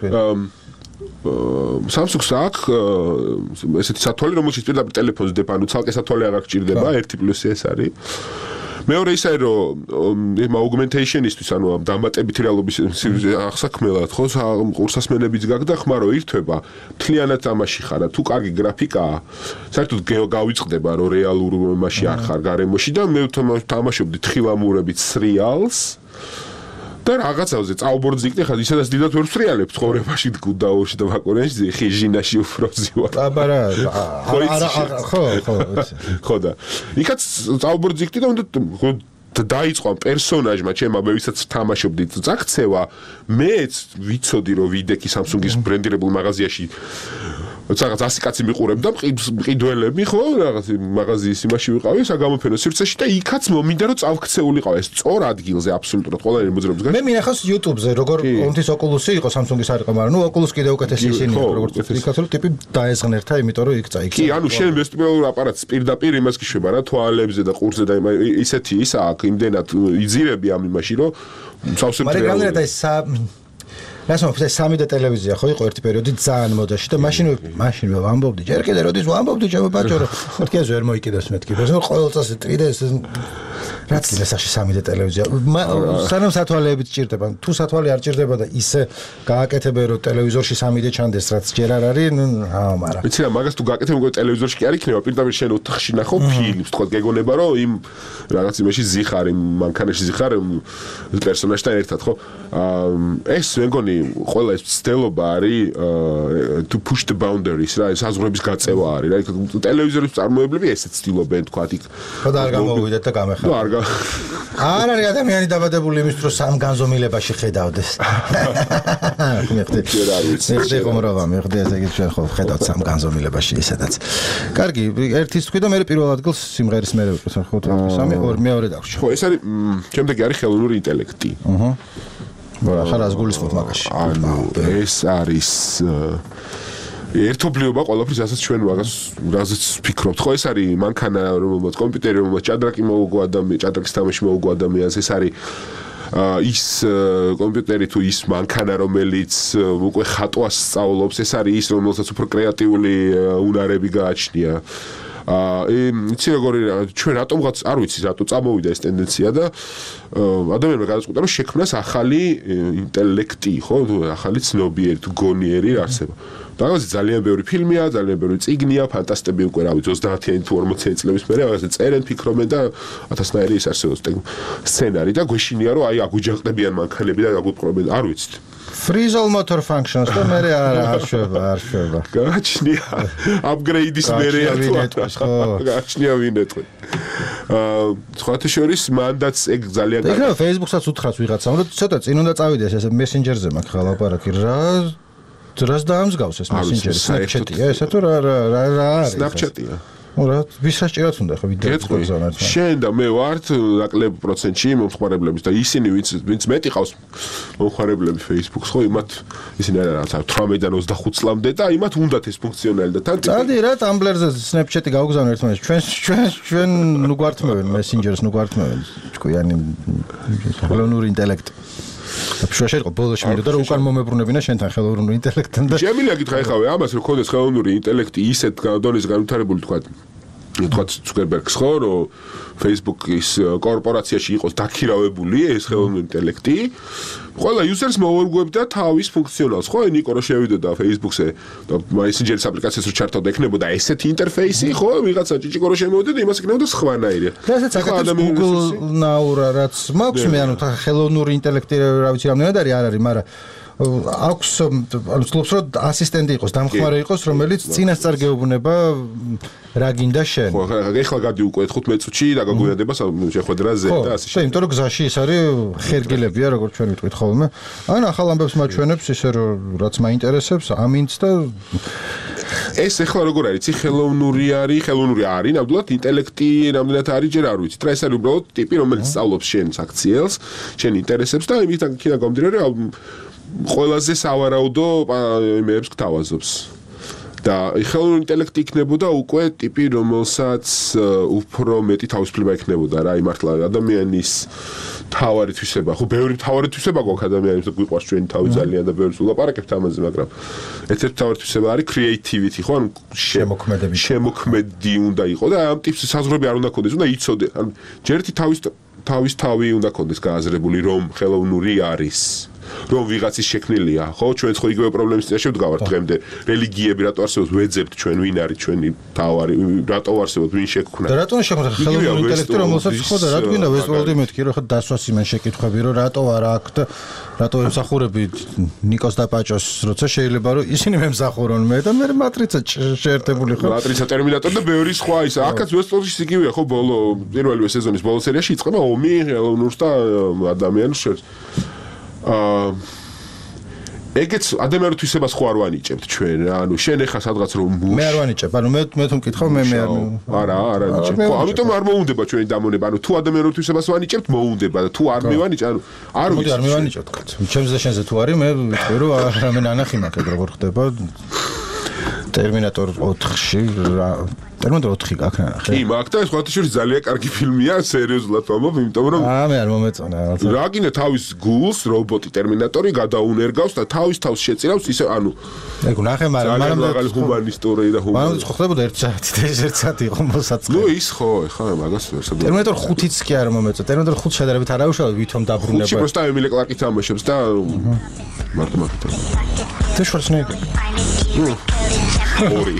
Samsung-ს აქვს ესეთი სათვალე რომელშიც პირდაპირ ტელეფონს დებ ანუ ცალკე სათვალე აღარ გჭირდება 1+1 ეს არის მეორე ისაა რომ იმ augmentation-ისთვის ანუ ამ დამატებითი რეალობის აღსაქმელად ხო ყურსასმენებიც გაქვს და ხმარო ირთვება მთლიანად ამაში ხარ თუ კარგი გრაფიკაა საერთოდ გავიწყდება რომ რეალურ მასში არ ხარ გარემოში და მე თამაშობდი თხილამურებით სრიალს და რაღაცაზე წაუბორძიკდი ხა ისედაც დიდად ვერ ვსრიალებ ცხოვრებაში გუდაოში და ვაკორენში ხიჟინაში უფრო ზივარ აბარა ხო და იქაც წაუბორძიკდი და უნდა დაიწყო პერსონაჟმა ჩემმა ვისაც თამაშობდი წაქცევა მეც ვიცოდი რომ ვიდექი Samsung-ის ბრენდირებულ მაღაზიაში რაღაც 100 კაცი მიყურებდა მყიდველები ხო რაღაც მაღაზიის იმაში ვიყავი საგამოფენო სივრცეში და იქაც მინდა რომ წავქცეულიყავ ეს სწორ ადგილზე აბსოლუტურად ყველანი მოძრაობის გაში მე მინახავს YouTube-ზე როგორ Hontis Oculus-ი იყო Samsung-ის არ იყო მაგრამ ნუ Oculus კიდე უკეთესი ისინია როგორც აპლიკაციო ტიპი დაეზღნერთა იმიტომ რომ იქ წაიქცა კი ანუ შენ ვესტიბულურ აპარატს პირდაპირ იმას გიშვება რა თვალებზე და ყურზე და ისეთი ისა აქ იმდენად იძირები ამ იმაში რომ სავსე მაგრამ განერად ეს რასო ეს 3D ტელევიზია ხო იყო ერთი პერიოდი ძალიან მოდაში და მაშინვე ვამბობდი ჯერ კიდე როდის ვამბობდი ჩემო ბაჭო რომ მეთქი ეს ვერ მოიკიდოს მეთქი ეს ყოველ წელს 3D ეს რაც ისაში 3D ტელევიზია სანამ სათვალეებით ჭირდება თუ სათვალე არ ჭირდება და ისე გააკეთებენ რომ ტელევიზორში 3D ჩანდეს რაც ჯერ არ არის ნუ მაგრამ ვიცი რა მაგას თუ გააკეთებ უკვე ტელევიზორში კი არ იქნება პირდაპირ შენ ოთახში ნახო ფილმს თქო გეგონება რომ იმ რაღაც იმაში ზიხარ იმ მანქანაში ზიხარ პერსონაჟთან ერთად ხო ეს მე მგონი ყველა ეს ცდელობა არის to push the boundaries რა ეს საზღვრების გაწევა არის რა ტელევიზორის წარმოებლები ესეც ცდილობენ თქვა იქ ხო და არ გამოვიდეთ და გამეხარდა არ არის ადამიანი დაბადებული იმისთვის რომ სამ განზომილებაში ხედავდეს მიხდი ხომრობა მიხდი ესე იგი ჩვენ ხო ხედავთ სამ განზომილებაში ისედაც კარგი ერთის თქვი და მე პირველ ადგილს სიმღერის მე ვიყავ ხო სამი მეორე დავშ ხო ეს არის შემდეგი არის ხელოვნური ინტელექტი ვარა ხარას გულისხმობ მაგაში ანუ ეს არის ერთობლიობა ყველაფრის რასაც ჩვენ რაღაცას ვფიქრობთ ხო ეს არის მანქანა რომელმაც კომპიუტერი რომელმაც ჭადრაკი მოუგო ადამიანს ჭადრაკის თამაში მოუგო ადამიანს ეს არის ის კომპიუტერი თუ ის მანქანა რომელიც უკვე ხატვას სწავლობს ეს არის ის რომელსაც უფრო კრეატიული უნარები გააჩნია იცი როგორი ჩვენ რატომღაც არ ვიცი რატო წამოვიდა ეს ტენდენცია და ადამიანმა გადაწყვიტა რომ შექმნას ახალი ინტელექტი ხო ახალი ცნობიერი თუ გონიერი არსება და მაგაზე ძალიან ბევრი ფილმია ძალიან ბევრი წიგნია ფანტასტები უკვე რა ვიცი 30-იანი თუ 40-იანი წლების მერე მაგაზე წერენ ფიქრობენ და 1000-ნაირი ის არსებობს სცენარი და გვეშინია რომ აი აგუჯაყდებიან მანქანები და აგუპყრობენ არ ვიცით Freeze-all motor functions და მე არ შვება. გააჩნია upgrade-ის მერეა ხო? გააჩნია ვინეტყვი. სხვათა შორის მანდაც ეგ ძალიან კარგი. ეხლა Facebook-საც უთხრას ვიღაცამ, რომ ცოტა წინ უნდა წავიდეს ეს Messenger-ზე მაგ ხალაპარაკი რას დაამსგავს ეს Messenger-ი? Snapchat-ია ესა თუ რა არის? Snapchat-ია. ურა, ვისაც ჭირაც უნდა ხო ვიდეო გზავნათ. შენ და მე ვართ აკლებ პროცენტში მომხმარებლების და ისინი ვინც მეტი ყავს მომხმარებლები Facebook-ს ხო იმათ ისინი არა 18-დან 25 წლამდე და იმათ უნდათ ეს ფუნქციონალი და თან წადი რა Tumblr-ზე Snapchat-ი გავგზავნე ერთმანეთს ჩვენ ნუ გვართმევენ Messenger-ს ნუ გვართმევენ თქვენი ხელოვნური ინტელექტი შუაში იყო ბოლოში მინდოდა რომ უკან მომებრუნებინა შენთან ხელოვნური ინტელექტთან და შემიძლია გითხრა ეხავე ამას რომ ქონდეს ხელოვნური ინტელექტი ისეთ დონეზე განვითარებული თქვა Zuckerberg-ს ხო რომ Facebook-ის კორპორაციაში იყოს დაქირავებული ეს ხელოვნური ინტელექტი ყველა user-ს მოუგებდა თავის ფუნქციონალს ხო ნიკო რომ შევიდოდა Facebook-ზე და Messenger-ის აპლიკაციას რო ჩართავდა ექნებოდა ესეთი ინტერფეისი ხო ვიღაცა ჭიჭიკო რო შემოვიდა და იმას ექნებოდა სხვანაირი რასაც აკეთებს Google Now რაც მაქვს მე ანუ ხელოვნური ინტელექტი რა ვიცი რამდენად არის არ არის მაგრამ აქვს ანუ ცდილობს რომ ასისტენტი იყოს დამხმარე იყოს რომელიც წინასწარ გეუბნება რა გინდა შენ ხო ეხლა გადი უკვე 15 წუთში და გაგვიანდება შეხვედრაზე და ასე ხო იმიტომ რომ გზაში ეს არის ხერგილებია როგორც ჩვენ ვიტყვით ხოლმე ან ახალ ამბებს მაჩვენებს ისე რომ რაც მაინტერესებს ამინც და ეს ეხლა როგორ არის ცი ხელოვნური არის ნამდვილად ინტელექტი რამდენად არის ჯერ არ ვიცით რა ეს არის უბრალოდ ტიპი რომელიც სწავლობს შენს აქციელს შენ ინტერესებს და იმით აქედან გამომდინარე ყველაზე სავარაუდო იმებს გთავაზობს და ხელოვნური ინტელექტი იქნებოდა უკვე ტიპი რომელსაც უფრო მეტი თავისუფლება ექნებოდა რა იმართლა ადამიანის თავარი თვისება ხო ბევრი თავარი თვისება გვაქვს ადამიანებს გვიყვარს ჩვენი თავი ძალიან და ბევრს ვლაპარაკებთ ამაზე მაგრამ ერთ-ერთი თავარი თვისება არის creativity ხო ანუ შემოქმედი უნდა იყო და ამ ტიპის საზღვრები არ უნდა ქონდეს უნდა იცოდე ანუ ჯერთი თავის თავი უნდა ქონდეს გააზრებული რომ ხელოვნური არის რომ ვიღაცის შექმნილია ხო ჩვენ ხო იგივე პრობლემის წინაშე ვდგავართ დღემდე რელიგიები რატო არსებობს ვეძებთ ჩვენ ვინ არის ჩვენი თავარი რატო არსებობს ვინ შექმნა და რატო შექმნა ხელოვნური ინტელექტი რომელსაც ხო და რა თქვია ვესპოლდი მეთქი რომ ხა დასვას იმენ შეკითხვები რომ რატო არ აქვს და რატო ემსახურები ნიკოს და პაჭოს როცა შეიძლება რომ ისინი მემსახურონ მე და მე მატრიცა შეერთებული ხო მატრიცა ტერმინატორი და ბევრი სხვა ისა აქაც ვესპოლდის იგივეა ხო ბოლო პირველივე სეზონის ბოლო სერიაში იწყება ომი ხელოვნურს და ადამიანს შორის ეგეც ადამიანურ თვისებას ხო არ ვანიჭებთ ჩვენ რა ანუ შენ ეხა სადღაც რომ მე არ ვანიჭებ ანუ მე თუ მკითხავ მე არა ნიჭებ ხო ამიტომ არ მოუნდება ჩვენი დამონება ანუ თუ ადამიანურ თვისებას ვანიჭებთ მოუნდება და თუ არ მივანიჭ ანუ არ ვიცი არ მივანიჭებთ ჩემს და შენზე თუ არის მე ვიტყვი რომ არამე ნანახი მაქვს როგორ ხდება ტერმინატორ 4-ში ტერმინატორ 4 გაქვს ნახე კი მაგ და სხვა შორის ძალიან კარგი ფილმია სერიოზულად ვამბობ იმიტომ რომ მე არ მომეწონა რა გინდა თავის გულს რობოტი ტერმინატორი გადაუნერგავს და თავის თავს შეწირავს ისე ანუ ეგ ნახე მაგრამ მაგალ ჰუმანისტური და მაგრამ ხო ხდებოდა 1 საათი და 1 საათი იყო მოსაწყე ნუ ის ხო ხა მაგას ვერსად ტერმინატორ 5-იც კი არ მომეწონა ტერმინატორ 5 შედარებით არ აუშავე ვითომ დაბრუნება ხო პროსტა ემილე კლარკი თამაშობს და მარტო მაგით და შვარცენეგერი ორი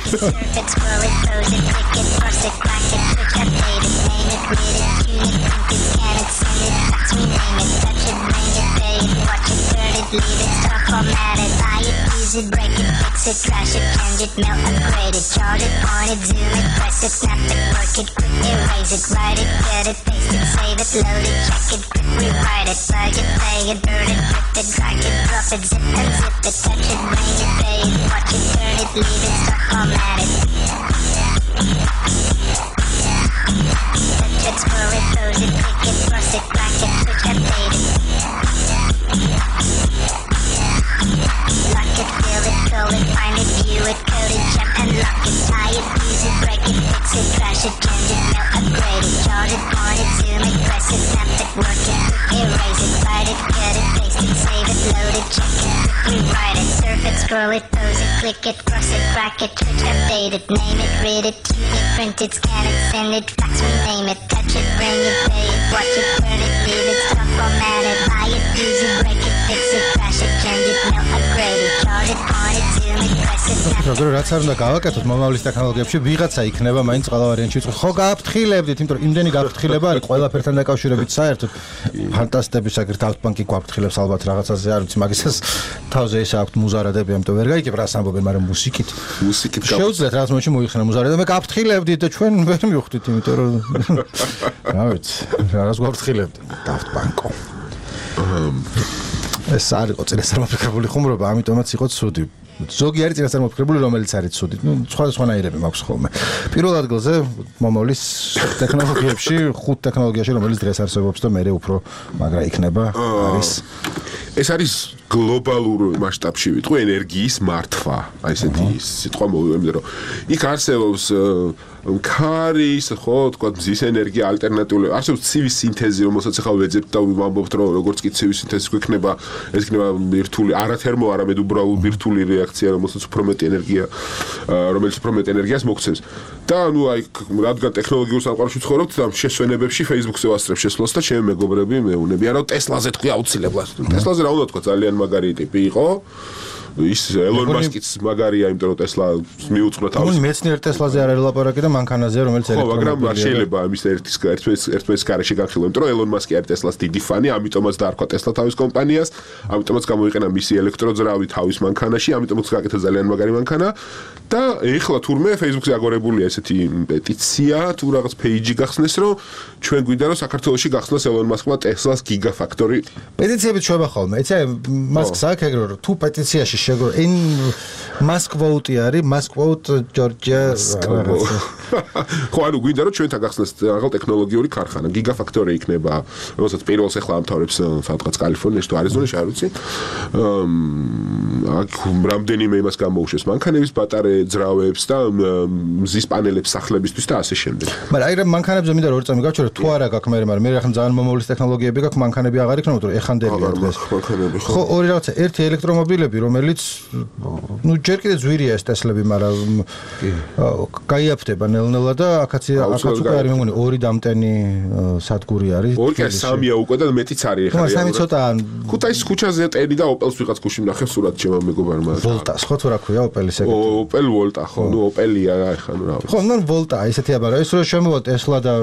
It, break it, fix it, crash it, change it, melt, upgrade it, charge it, point it, zoom it, press it, snap it, work it, quick erase it, write it, get it, paste it, save it, load it, check it, quick rewrite it, plug it, play it, burn it, rip it, drag it, drop it, zip and zip it, touch it, bring it, pay it, watch it, turn it, leave it, stop, format it. Touch it, scroll it, close it, click it, cross it, crack it, switch, update it. Lock it, fill it, call it, find it, view it, code it, jump and lock it, tie it, use it, break it, fix it, crash it, change it, melt, upgrade it, charge it, point it, zoom it, press it, snap it, work it, quick erase it, write it, cut it, paste it, save it, load it, check it, quick rewrite it, surf it, scroll it, pose it, click it, cross it, crack it, switch, update it, name it, read it, tune it, print it, scan it, send it, fax, rename it, touch it, bring it, pay it, watch it, turn it, leave it, stop, format it, buy it, use it, break it, fix it, crash it, change it, melt, upgrade it, charge it, point it, zoom it, press it, snap it. რაც არ უნდა გავაკეთოთ მომავლის ტექნოლოგიებში ვიღაცა იქნება მაინც ყველა ვარიანტში ვიწყო ხო გააფრთხილებდით იმიტომ რომ იმდენი გაფრთხილება არის ყველაფერთან დაკავშირებით საერთოდ ფანტასტების აგრეთ ალტბანკი გვაფრთხილებს ალბათ რაღაცაზე არ ვიცი მაგისას თავზე ეს აქვს მუზარადები ამიტომ ვერ გაიგებ რას ამბობენ მაგრამ მუსიკით შეუძლიათ რაღაც მომენტში მოიხსნა მუზარადა მე გაფრთხილებდით და ჩვენ ვერ მივხვდით იმიტომ რომ რა ვიცი რას გვაფრთხილებთ ალტბანკო ეს არ იყო წინასწარმოფიქრებული ხუმრობა ამიტომაც იყო ცუდი ზოგი არის წინასწარმოფიქრებული რომელიც არის ცუდი ნუ სხვადასხვანაირები მაქვს ხოლმე პირველ ადგილზე მომავლის ტექნოლოგიებში 5 ტექნოლოგიაში რომელიც დღეს არსებობს და მე უფრო მაგრა იქნება არის ეს არის გლობალურ მასშტაბში ვიტყვი ენერგიის მართვა აი ესეთი სიტყვა მოვიდა იმიტომ რომ იქ არსებობს ქარის ხო თქვა მზის ენერგია ალტერნატიული არსებობს ცივის სინთეზი რომელსაც ახლა ვეძებთ და ვამბობთ რომ როგორც კი ცივის სინთეზი გვექნება ეს იქნება ბირთვული არათერმო არამედ უბრალოდ ბირთვული რეაქცია რომელსაც უფრო მეტი ენერგია რომელიც უფრო მეტ ენერგიას მოგცემს და ნუ აი რადგან ტექნოლოგიურ სამყაროში ვცხოვრობთ და შესვენებებში Facebook-ზე ვასწრებ შესვლას და ჩემი მეგობრები მეუნებიან რომ ტესლაზე თქვი აუცილებლად ტესლაზე რა უნდა თქვა ძალიან მაგარი ტიპი იყო ის ელონ მასკიც მაგარია იმიტომ რომ ტესლა მიუძღვნა თავს. მეცნიერ ტესლაზე არ არის ლაპარაკი და მანქანაზე რომელიც ელექტრომობილია. ხო, მაგრამ შეიძლება ამის ერთმანეთის გარეშე განხილვა, იმიტომ რომ ელონ მასკი არის ტესლას დიდი ფანი, ამიტომაც დაარქვა ტესლა თავის კომპანიას, ამიტომაც გამოიყენა მისი ელექტროძრავი თავის მანქანაში, ამიტომაც გააკეთა ძალიან მაგარი მანქანა და ეხლა თურმე Facebook-ზე აგორებულია ესეთი პეტიცია თუ რაღაც პეიჯი გახსნეს, რომ ჩვენ გვინდა რომ საქართველოში გახსნას ელონ მასკმა ტესლას გიგაფაქტორი. პეტიციებით შვება ხოლმე. ეცა მასკს აქ ეგრო რომ თუ პეტიციაში შეგრო ენ მასკვოუტი არის მასკვოუტ ჯორჯია ხო ანუ გვინდა რომ ჩვენთან გახსნას რაღაც ტექნოლოგიური ქარხანა გიგაფაქტორი იქნება რომელსაც პირველს ახლა ამთავრებს სადღაც კალიფორნიაში თუ არიზონაში არ ვიცი აქ რამდენიმე იმას გამოუშვეს მანქანების ბატარეები ძრავებს და მზის პანელებს სახლებისთვის და ასე შემდეგ მაგრამ აი რა მანქანებზე მინდა რომ ორ წამი გავჩერდე თუ არა გაქვს მე ახლა ძალიან მომავლის ტექნოლოგიები გაქვს მანქანები აღარ იქნება თუ ეხანდელია დღეს ხო ორი რაღაცა ერთი ელექტრომობილები რომელიც ну ჯერ კიდე ძვირია ეს ტესლები მაგრამ გაიაფთება ნელ-ნელა და აქაც უკვე არის მე მგონი ორი დამტენი სადგური არის ორი კი სამია უკვე და მეტიც არის ეხლა სამი ცოტა ქუთაისის ქუჩაზე ტენი და ოპელს ვიღაც გუში ვნახე სურათ ჩემო მეგობარმა ვოლტას ხო თუ რა ქვია ოპელის ეგეთი ოპელ ვოლტა ხო ნუ ოპელია ეხლა ნუ რა ხო ნუ ვოლტა ისეთია მაგრამ ეს რო შემოვა ტესლა და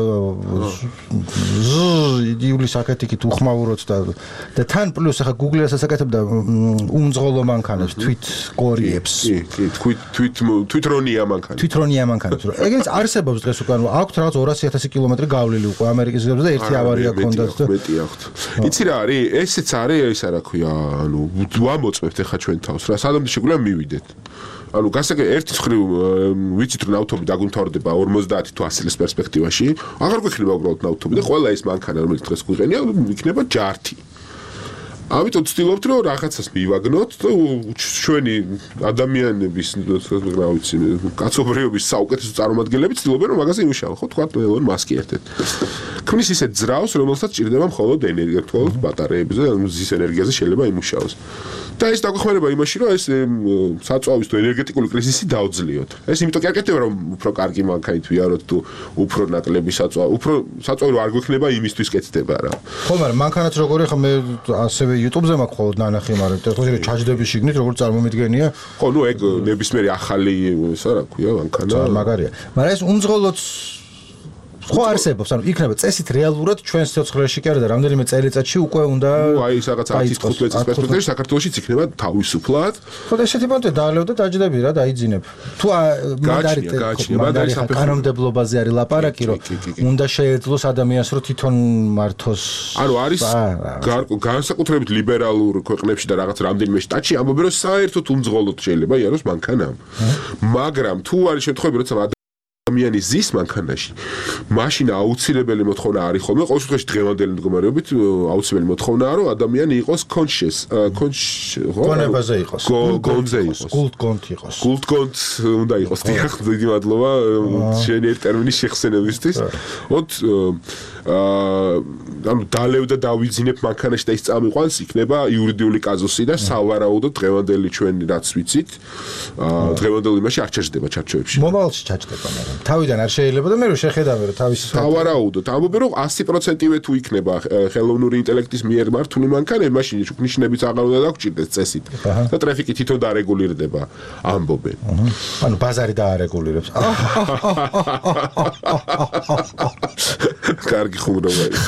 იდიული საკეთიკით უხმაუროთ და თან პლუს ახლა Google-ს ასაკეთებდა უმძღოლო მანქანა მანქანებს, თვით კორიებს. კი, თვითრონია მანქანა. თვითრონია მანქანებს. ეგეც არსებობს დღეს უკვე, აქვთ რაღაც 200,000 კილომეტრი გავლილი უკვე ამერიკის გზებზე და ერთი ავარია ჰქონდათ და მეტი აქვთ. იცი რა არის? ესეც არის, ისა რა ქვია, ვამოწმებთ ახლა ჩვენ თავს რა. სადამდე შეგვიძლია მივიდეთ. ერთი მხრივ ვიცით რომ ნავთობი დაგუმთავრდება 50 თუ 100 წლის პერსპექტივაში, აღარ გვექნება უბრალოდ ნავთობი და ყველა ეს მანქანა რომელიც დღეს გვიყენია, იქნება ჯართი. ამიტომ ვცდილობთ რომ რაღაცას მივაგნოთ და ჩვენი ადამიანების რა ვიცი კაცობრიობის საუკეთესო წარმომადგენლები ცდილობენ რომ მაგაზე იმუშაონ, ხო თქვა ელონ მასკი ერთად. ქმნის ისეთ ძრავს, რომელსაც ჭირდება მხოლოდ ენერგია, მხოლოდ ბატარეებზე, მზის ენერგიაზე შეიძლება იმუშაოს. და ეს დაგვეხმარება იმაში, რომ ეს საწვავის თუ ენერგეტიკული კრიზისი დაუძლიოთ. ეს იმიტომ კი არ კეთდება, რომ უფრო კარგი მანქანით ვიაროთ თუ უფრო ნაკლები საწვავი, უფრო საწვავი რო არ გვექნება იმისთვის კეთდება რა. ხო, მაგრამ მანქანაც როგორი ხა მე ასევე YouTube-ზე მაქვს ხოლმე ნანახი, მაგრამ თქო ჩაჯდების შიგნით როგორ წარმომიდგენია? ხო, ეგ ნებისმიერი ახალი ისა რა ქვია მანქანა. მაგარია. მაგრამ ეს უმძღოლოდ ხო არსებობს, იქნება წესით რეალურად ჩვენს სიცოცხლეში კი არა და რამდენიმე წელიწადში უკვე უნდა აი რაღაც 10-15 წლის პერსპექტივაში საქართველოშიც იქნება თავისუფლად. ხო და ესეთი პონტი დაალევ და დაჯდები რა, დაიძინებ. თუ მაგარი კანონმდებლობაზე არის ლაპარაკი, რომ უნდა შეეძლოს ადამიანს რომ თვითონ მართოს. არის განსაკუთრებით ლიბერალურ ქვეყნებში და რაღაც რამდენიმე შტატში ამბობენ რომ საერთოდ უმძღოლოდ შეიძლება იაროს მანქანა. მაგრამ თუ არის შემთხვევები როცა ადამიანის ზის მანქანაში მაშინ აუცილებელი მოთხოვნა არის ხოლმე ყოველ შემთხვევაში დღევანდელი მდგომარეობით აუცილებელი მოთხოვნაა რომ ადამიანი იყოს გონებაზე იყოს გონზე იყოს გულდგონთ იყოს გულდგონთ უნდა იყოს დიახ დიდი მადლობა შენი ერთ ტერმინის შეხსენებისთვის დალევ და დავიძინებ მანქანაში და ის წამიყვანს იქნება იურიდიული კაზუსი და სავარაუდოდ დღევანდელი ჩვენი რაც ვიცით დღევანდელ იმაში არ ჩაჯდება ჩარჩოებში მომავალში ჩაჯდება მაგრამ თავიდან არ შეიძლება და მე რო შეხედავ რომ თავის სავარაუდოდ ამბობენ რომ 100%-ივე თუ იქნება ხელოვნური ინტელექტის მიერ მართული მანქანები მაშინ ნიშნებიც აღარ უნდა დაგჭირდეს წესით და ტრაფიკი თვითონ დარეგულირდება ამბობენ ანუ ბაზარი დაარეგულირებს კარგი ხუმრობა ის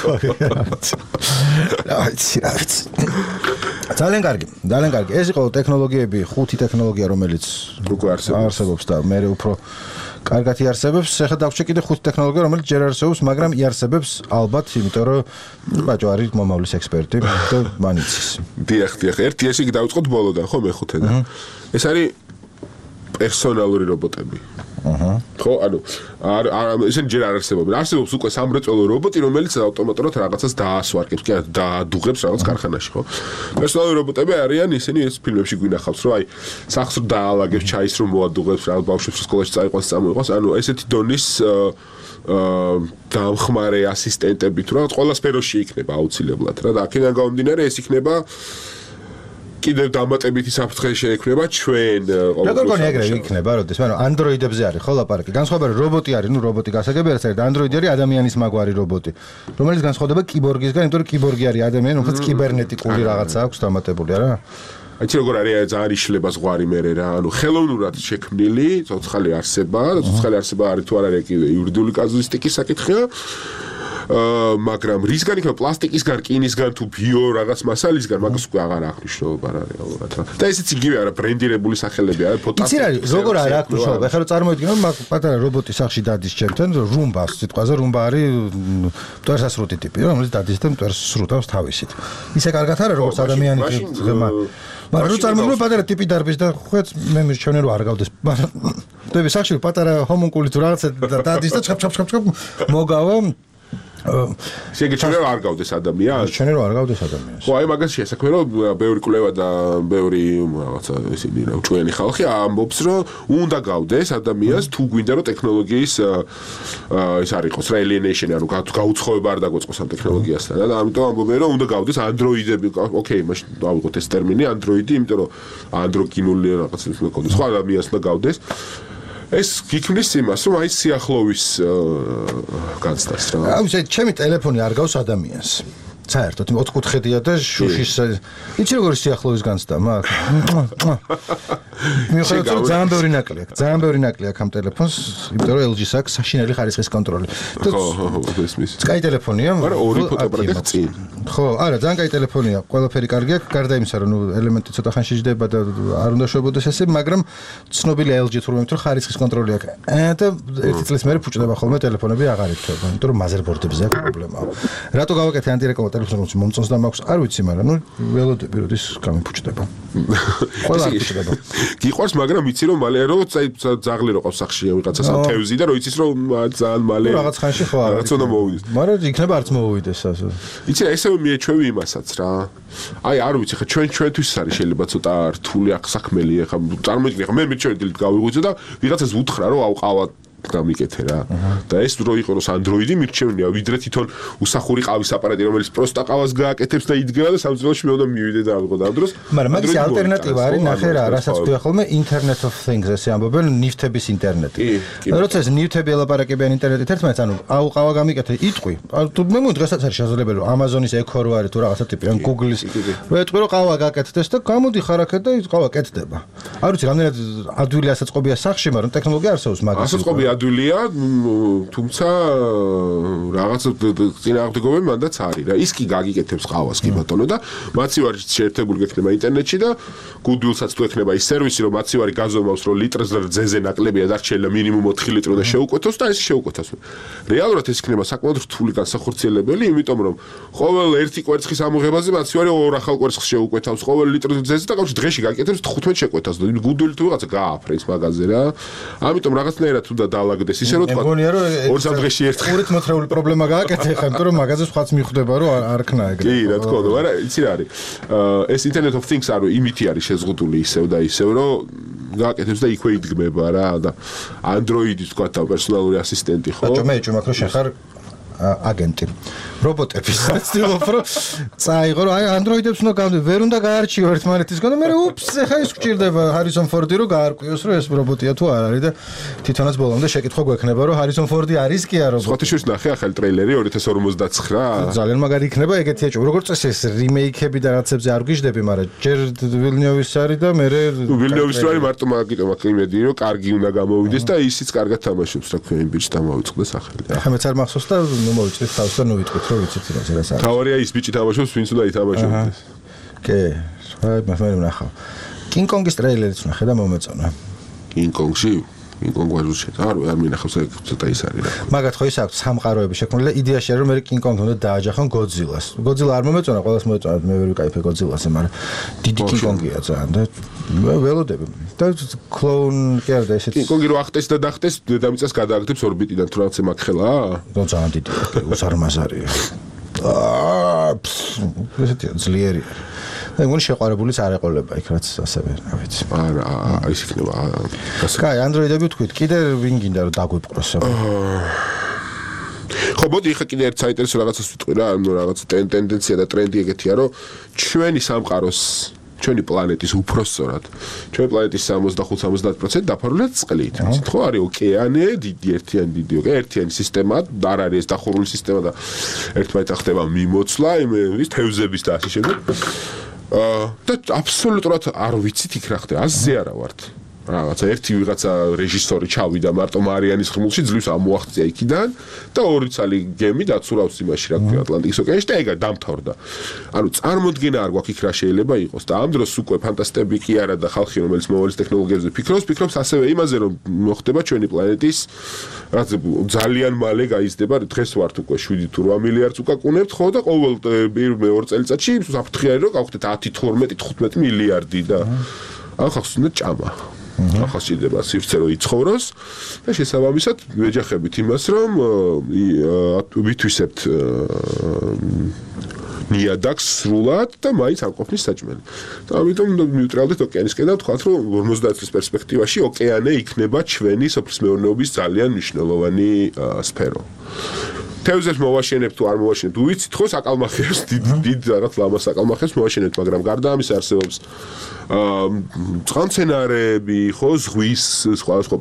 ძალიან კარგი ეს იყო ტექნოლოგიები ხუთი ტექნოლოგია რომელიც უკვე არსებობს და მე უფრო კარგად იარსებებს ახლა დავჭე კიდე ხუთი ტექნოლოგია რომელიც ჯერ არსებობს მაგრამ იარსებებს ალბათ იმიტომ რომ ბაჭო არის მომავლის ექსპერტი და მანიცის დიახ ერთი ეს იგი დავიწყოთ ბოლოდან ხო მეხუთედან ეს არის პერსონალური რობოტები ხო ანუ ისინი ჯერ არ არსებობენ არსებობს უკვე სამრეწველო რობოტი რომელიც ავტომატურად რაღაცას დაასვარკებს კი არა დაადუღებს რაღაც ქარხანაში ხო პერსონალური რობოტები არიან ისინი ეს ფილმებში გვინახავს რომ აი სახლს დაალაგებს ჩაის რომ მოადუღებს რაღაც ბავშვებს სკოლაში წაიყვანს წამოიყვანს ანუ ესეთი დონის დამხმარე ასისტენტები თუ რაღაც ყველა სფეროში იქნება აუცილებლად რა და აქედან გამომდინარე ეს იქნება კიდევ დამატებითი საფრთხე შეექმნება ჩვენ როგორ გონი ეგრე იქნება როდეს მაგრამ ანდროიდებზე არის ხო ლაპარაკი განსხვავება რობოტი არის რობოტი გასაგები არის და ანდროიდი არის ადამიანის მაგვარი რობოტი რომელიც განსხვავდება კიბორგისგან იმიტომ რომ კიბორგი არის ადამიანი რომელსაც კიბერნეტიკული რაღაცა აქვს დამატებული არა აიცი როგორ არის ძალიან იშლება ზღვარი მერე რა ანუ ხელოვნურად შექმნილი ცოცხალი არსება და ცოცხალი არსება არის თუ არ არის იურიდიული კაზუსტიკის საკითხია მაგრამ რისგან იქნება პლასტიკისგან, რკინისგან თუ ბიო რაღაც მასალისგან, მაგას უკვე აღარ აქვს მნიშვნელობა რა რეალურად რა. და ესეც იგივე არა ბრენდირებული სახელები არა, ფოტოსი. იცი რა, როგორ არ აქვს მნიშვნელობა? ეხლა წარმოვიდგინე, მაგ პატარა რობოტი სახში დადის ჩემთან, რუმბა, სიტყვაზე რუმბა არის მტვერსასრუტი ტიპი, რომელიც დადის და მტვერს სრუტავს თავისით. ისე კარგად არა, როგორც ადამიანი ღემა. მაგრამ რო წარმოვიდგინე პატარა ტიპი დარბის და ხვეც მე მირჩევნე რომ არ გავდეს. დები სახში პატარა ჰომუნკული თუ რაღაცა დადის და ჩაპ მოგავა შეგეჩვენა არ გავდეს ადამიანს. შეგეჩვენა არ გავდეს ადამიანს. ხო, აი მაგას შესაქმე რომ ბევრი კვლევა და ბევრი რაღაცა ისინი რა ჭუენი ხალხი ამბობს რომ უნდა გავდეს ადამიანს თუ გვინდა რომ ტექნოლოგიის ეს არ იყოს რა alienation-ი ანუ გაუცხოება არ დაგვეწყოს ამ ტექნოლოგიასთან და ამიტომ ამბობენ რომ უნდა გავდეს ანდროიდები. ოკეი, მაშინ დავიღოთ ეს ტერმინი ანდროიდი, იმიტომ რომ ანდროგინული რაღაცა უნდა გქონდეს. ხო, ადამიანს უნდა გავდეს. ეს გიქმნის იმას, რომ აი სიახლოვის განცდას რა. აი, ჩემი ტელეფონი არ გავს ადამიანს. საერთოდ 4 კუთხედია და შუშის იცი როგორი სიახლოვის განცდა მაგ მიუხედავად ძალიან ბევრი ნაკლი აქვს ამ ტელეფონს იმიტომ რომ LG-ს აქვს საშინელი ხარისხის კონტროლი ესმის კაი ტელეფონია მაგრამ ორი ფოტოაპარატი წინ ხო არა ძალიან კაი ტელეფონია ყველაფერი კარგია გარდა იმისა რომ ელემენტი ცოტა ხანში ჯდება და არ უნდა შევებოდეს ესე მაგრამ ცნობილია LG თურმე რომ ხარისხის კონტროლი აქვს და ერთი წლის მერე ფუჭდება ხოლმე ტელეფონები აღარ იქნება იმიტომ რომ მაზერბორდებზე აქვს პრობლემაა რატო გავაკეთე ანტირეკამა ტელეფონს მომწონს და მაქვს არ ვიცი მაგრამ ნუ ველოდები როდის გამიფუჭდება ყველა ფუჭდება გიყვარს მაგრამ ვიცი რომ მალე რომ ძაღლი რო ყავს სახშია ვიღაცას ამ თევზი და რო იცის რომ ძალიან მალე რაღაც ხანში ხო რაღაც უნდა მოვიდეს მაგრამ იქნება არც მოვიდეს ასე იცი ესევე მიეჩვევი იმასაც რა აი არ ვიცი ხა ჩვენთვის არის შეიძლება ცოტა რთული საქმელი ხა წარმოიდგინე ხა მე მეჩვენილი გავიღვიძე და ვიღაცას უთხრა რომ აუყავა გამიკეთე რა და ეს რო იყოს Android-ი მირჩევნია ვიდრე თვითონ უსახური ყავის აპარატი რომელიც პროსტა ყავას გააკეთებს და იდგება და სამწუხაროდ მე უნდა მივიდე და ავიღო და ამ დროს მაგრამ მაგის ალტერნატივა არის ნახე რა რასაც ქვია ხოლმე Internet of Things ესე ამბობენ ნივთების ინტერნეტი როცა ეს ნივთები ელაპარაკებიან ინტერნეტით ერთმანეთს ანუ აუყავა გამიკეთე იტყვი მე მგონი დღესაც არის შესაძლებელი რომ Amazon-ის Echo რო არის თუ რაღაცა ტიპი ან Google-ის რო ეტყვი რომ ყავა გააკეთდეს და გამოდი ხარ აქეთ და ყავა კეთდება არ ვიცი რამდენად ადვილი ასაწყობია სახში მაგრამ ტექნოლოგია არსებობს მაგას ადვილია, თუმცა რაღაც წინააღმდეგობები მანდაც არის რა. ის კი გაგიკეთებს ყავას კი ბატონო და მაცივარი შეერთებული გექნება ინტერნეტში და Google-საც თუ ექნება ის სერვისი, რომ მაცივარი გაზომავს, რომ ლიტრზე რძეზე ნაკლებია დარჩენილა მინიმუმ 4 ლიტრი და შეუკვეთოს და ეს შეუკვეთოს. რეალურად ეს იქნება საკმაოდ რთული განსახორციელებელი, იმიტომ რომ ყოველ ერთი კვერცხის ამოღებაზე მაცივარი 2 ახალ კვერცხს შეუკვეთავს, ყოველ ლიტრი რძეზე და ყავში დღეში გაკეთებს 15 შეკვეთას და Google-ი თუ რაღაცა გააფრენს მაგაზე რა. ამიტომ რაღაცნაირად უნდა დაალაგდეს ისე რომ თქვა 2-3 დღეში ერთხელ ყურით მოთრეული პრობლემა გააკეთე ხა იმიტომ რომ მაგაზე სხვაც მიხვდება რომ არ ქნა ეგრე კი რა თქმა უნდა მაგრამ იცი რა არის ეს Internet of Things არის იმითი არის შეზღუდული ისევ და ისევ რომ გააკეთებს და იქვე იდგმება რა და Android-ის თქვა და პერსონალური ასისტენტი ხო ბაჭო მე ეჭვმაქ რომ შეხარ აგენტი რობოტების ცდილობ რომ წაიღო რომ აი Android-ებს უნდა გავდე ვერ უნდა გაარჩიო ერთმანეთისგან და მე უპს ხა ის გჭირდება Harrison Ford-ი რომ გაარკვიოს რომ ეს რობოტია თუ არ არის და თვითონაც ბოლომდე შეკითხვა გვექნება რომ Harrison Ford-ი არის კი არა რობოტი სხვათაშორის ნახე ახალი ტრეილერი 2059 ძალიან მაგარი იქნება ეგეთი ეჭვ როგორც წესი ეს რიმეიქები და რაღაცებზე არ გიждები მაგრამ ჯერ ვილნიოვის არის და მე ვილნიოვის რო არის მარტო მაგიტო მაგ იმედი რომ კარგი უნდა გამოვიდეს და ისიც კარგად თამაშობს რა ქვია იმ ბიჭს დამოვიწყდეს ახალი ახლა მეც არ მახსოვს და მოვიწვით თავს და ნოვიტყვით რომ ვიცით რა არის. თავარია ის ბიჭი თამაშობს, ვინც უნდა ითამაშოს. კი, მე ვნახავ. King Kong-ის ტრეილერიც ვნახე და მომეწონა. King Kong-ში King Kong ვაჟუჩეთ, არ მინახავს ეგ ცოტა ის არის რა. მაგათ ხო ის აქვს სამყაროები შექმნილი და იდეაში რომ მე King Kong-ს უნდა დააჯახონ Godzilla-ს. Godzilla არ მომეწონა, ყველას მოეწონა, მე ვერ ვიკაიფე Godzilla-ს, მაგრამ დიდი King Kong-ია ძალიან და ველოდები. და clone კი არა და ესეც King Kong-ი რო ახტეს და დახტეს, დედამიწას გადააგდებს ორბიტიდან, თუ რაღაცე მაგხელაა? ნუ ძალიან დიდია, უსარმაზარია. ესეთი ძლიერი. და მგონი შეყვარებულიც არ ეყოლება იქ რაც ასევე რა ვიცი. არა, ის იქნება. კაი, Android-ები ვთქვით, კიდე ვინ გინდა რომ დაგვიპყროს? ხო, მოდი ხა კიდე ერთ საინტერესო რაღაცას ვიტყვი რა, ანუ რაღაც ტენდენცია და ტრენდი ეგეთია, რომ ჩვენი სამყაროს ჩვენი პლანეტის უფრო სწორად. ჩვენი პლანეტის 65-70% დაფარულია წყლით. იცით ხო, არის ოკეანე, დიდი ერთი ერთიანი სისტემა, არ არის ეს დახურული სისტემა და ერთმანეთთან ხდება მიმოცვლა, ის თევზების და ასე შემდეგ. და აბსოლუტურად არ ვიცით იქ რა ხდება, აზზე არა ვართ. რაღაცა ერთი ვიღაცა რეჟისორი ჩავიდა მარტო მარიანის ხმულში ძლივს ამოაღწია იქიდან და 2 წელი გემი დაცურავს იმაში რა ქვია ატლანტიკის ოკეანეში და ეგა დამთავრდა. ანუ წარმოდგენა არ გვაქვს იქ რა შეიძლება იყოს და ამ დროს უკვე ფანტასტები კი არა და ხალხი რომელიც მოვალის ტექნოლოგიებზე ფიქრობს ასევე იმაზე რომ მოხდება ჩვენი პლანეტის რაც ძალიან მალე გაიზრდება დღეს ვართ უკვე 7 თუ 8 მილიარდს უკაკუნებთ ხო და ყოველ 1-2 წელიწადში საფრთხეა რომ გავხდეთ 10, 12, 15 მილიარდი და ახალს უნდა ჭამა. ახალ შეიძლება სივრცე რო იცხოვროს და შესაბამისად ვეჯახებით იმას რომ ვითვისებთ ნიადაგს სრულად და მაინც არ ყოფნის საჭმელი. და ამიტომ მივუტრალდეთ ოკეანისკენ და ვთქვათ რომ 50 წლის პერსპექტივაში ოკეანე იქნება ჩვენი სოფლის მეურნეობის ძალიან მნიშვნელოვანი სფერო. თევზებს მოვაშენებ თუ არ მოვაშენებ, ვიცით ხო საკალმახებს დიდ რაღაც ლამას საკალმახებს მოვაშენებთ, მაგრამ გარდა ამისა არსებობს წყალმცენარეები, ხო, ზღვის სხვადასხვა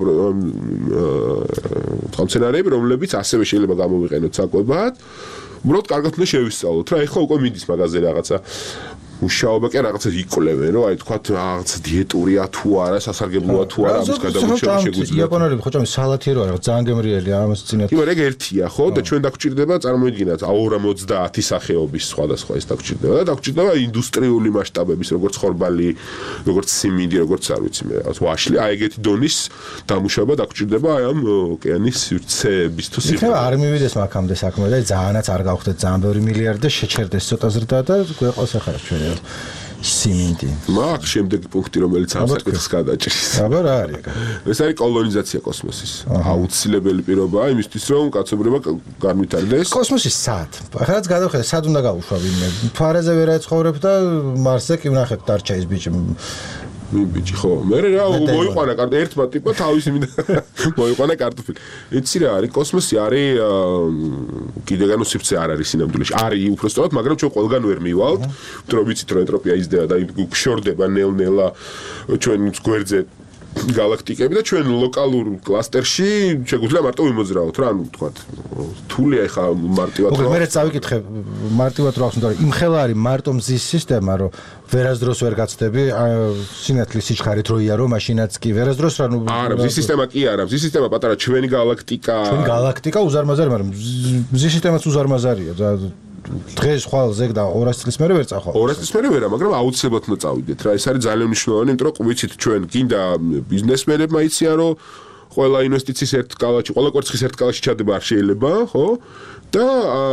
წყალმცენარეები, რომლებიც ასევე შეიძლება გამოვიყენოთ საკვებად. უბრალოდ კარგად უნდა შევისწავლოთ რა, ეხლა უკვე მიდის მაგაზე რაღაცა მუშაობა კი რაღაცა იკვლევენ, რომ აი თქვათ რაღაც დიეტურია თუ არა, სასარგებლოა თუ არა, ამის გადამუშავება შეგვიძლია. იაპონელები ხო ჭამს სალათი რო არა, ძალიან გემრიელია ამას წინათ. კი, მაგრამ ეგ ერთია, ხო? და ჩვენ დაგვჭირდება წარმოიდგინათ 250 სახეობის სხვადასხვა ის დაგვჭირდება და დაგვჭირდება ინდუსტრიული მასშტაბების, როგორც ხორბალი, როგორც სიმინდი, როგორც არ ვიცი მე, რაღაც ვაშლი, აი ეგეთი დონის დამუშავება დაგვჭირდება აი ამ ოკეანის სივრცეების თუ სივრცე. იქნება არ მივიდეს მაგამდე საქმე და ძალიანაც არ გავხდეთ ძალიან ბევრი მილიარდი და შეჩერდეს ცოტა ზრდა და გვეყავს ახლა ჩვენ სიმინდი. მაგ შემდეგი პუნქტი რომელიც ამ საკითხს გადაჭრის. აბა რა არის? ეს არის კოლონიზაცია კოსმოსის. აუცილებელი პირობაა იმისთვის რომ კაცობრიობა განვითარდეს. კოსმოსის სად? ახლა გადავხედე, სად უნდა გავუშვა ვინმე? ფარეზე ვერ ეცხოვრებ და მარსზე კი ვნახეთ დარჩა ის ბიჭი. ბიჭი ხო, მე რა მოიყვანა კარტოფილი ერთმა ტიპმა თავისი მოიყვანა კარტოფილი. იცი რა არის კოსმოსი არის კიდეგანო სივრცე არ არის სინამდვილეში. არის უბრალოდ, მაგრამ ჩვენ ყველგან ვერ მივალთ, რომ ვიცით რომ ენტროპია იზრდება და გშორდება ნელ-ნელა ჩვენ გვერდზე galaktikები და ჩვენ ლოკალურ კლასტერში შეგვიძლია მარტო ვიმოძრაოთ რა, ანუ თქვათ რთულია ეხა მარტივად ხო. მე წავიკითხე მარტივად რა ხსნა, იმხელა არის მარტო მზის სისტემა, რომ ვერასდროს ვერ გაცდები, სინათლის სიჩქარით როია რომ მაშინაც კი ვერასდროს რა ნუ არა, მზის სისტემა კი არა, მზის სისტემა პატარა ჩვენი galaktika. ჩვენი galaktika უზარმაზარი, მაგრამ მზის სისტემაც უზარმაზარია. დღეს ხვალ ზეგ და 200 წლის მერე ვერ წახვალ. 200 წლის მერე ვერა, მაგრამ აუცილებლად უნდა წავიდეთ რა. ეს არის ძალიან მნიშვნელოვანი, იმიტომ რომ ვიცით ჩვენ გინდა ბიზნესმენებმა იციან რომ ყველა ინვესტიციის ერთ კალაში, ყველა კვერცხის ერთ კალაში ჩადება არ შეიძლება, ხო? და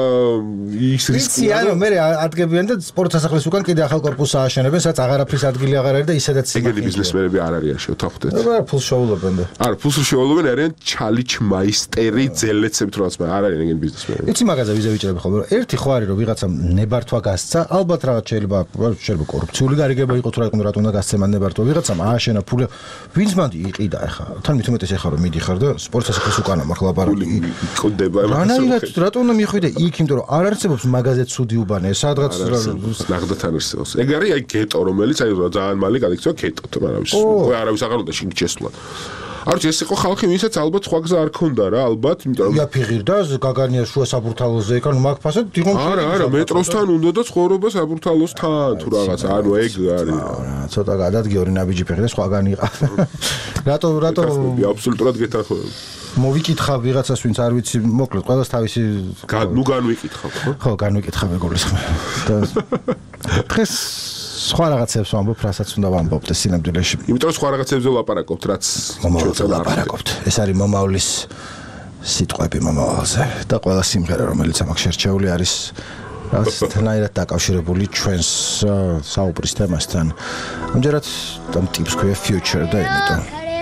ის რისკი ანუ მე ადგებიან და სპორტ სასახლის უკან კიდე ახალ კორპუსს ააშენებენ, სადაც აღარაფრის ადგილი აღარ არის და ისედაც ეგეთი ბიზნესმენები არ არიან შევთანხმდეთ. არა, ფულს შეულებენ და. არა, ფულს შეულებენ, არიან ჩალიჩმაისტერი ძელეცები თუ რაღაც, არ არიან ეგენი ბიზნესმენები. იცი მაგაზე ვიზე ვიჭრები ხოლმე, რომ ერთი ხო არის რომ ვიღაცამ ნებართვა გასცა, ალბათ რაღაც შეიძლება კორუფციული გარიგება იყოს თუ რატომ უნდა გასცე მან ნებართვა, ვიღაცამ ააშენა ფული, ვინც მან იყიდა ახლა. თან მით უმეტეს ახლა რომ მიდიხარ და სპორტ სასახლის უკანა მართლა ლაპარაკი. იყდება რანაირად რატომ უნდა მიხვიდე იქ, იმიტომ რომ არ არსებობს მაგაზე ცუდი უბანე, სადღაც ნახდათან არსებობს. ეგ არის აი გეტო, რომელიც აი ძალიან მალე გადაიქცევა გეტოთ, მაგრამ არავის აღარ უნდა შიგ შესვლა. არ ვიცი, ეს იყო ხალხი, ვისაც ალბათ სხვა გზა არ ქონდა რა, ალბათ, იმიტომ რომ იაფიღირ და გაგანია შუა საბურთალოზე ეკან მაგ ფასად დიღონ. არა, მეტროსთან უნდა და ცხოვრობა საბურთალოსთან თუ რაღაც, ანუ ეგ არის. ცოტა გადადგი ორი ნაბიჯი ფეხი და სხვაგან იყავ. რატო აბსოლუტურად გეთანხმები. მოვიკითხა ვიღაცას, ვინც არ ვიცი, მოკლედ ყველას თავისი ნუ განვიკითხავ, ხო? ხო, განვიკითხა მეგობრისხმე. და დღეს სხვა რაღაცებს ვამბობ, რასაც უნდა ვამბობდე სინამდვილეში. იმიტომ რომ სხვა რაღაცებზე ვლაპარაკობთ, რაც ჩვენც ვლაპარაკობთ. ეს არის მომავლის სიტყვები მომავალზე და ყველა სიმღერა, რომელიც ამას შერჩეული არის რაღაცნაირად დაკავშირებული ჩვენს საუბრის თემასთან. ამჯერად ამ ტიპს ქვია future და იმიტომ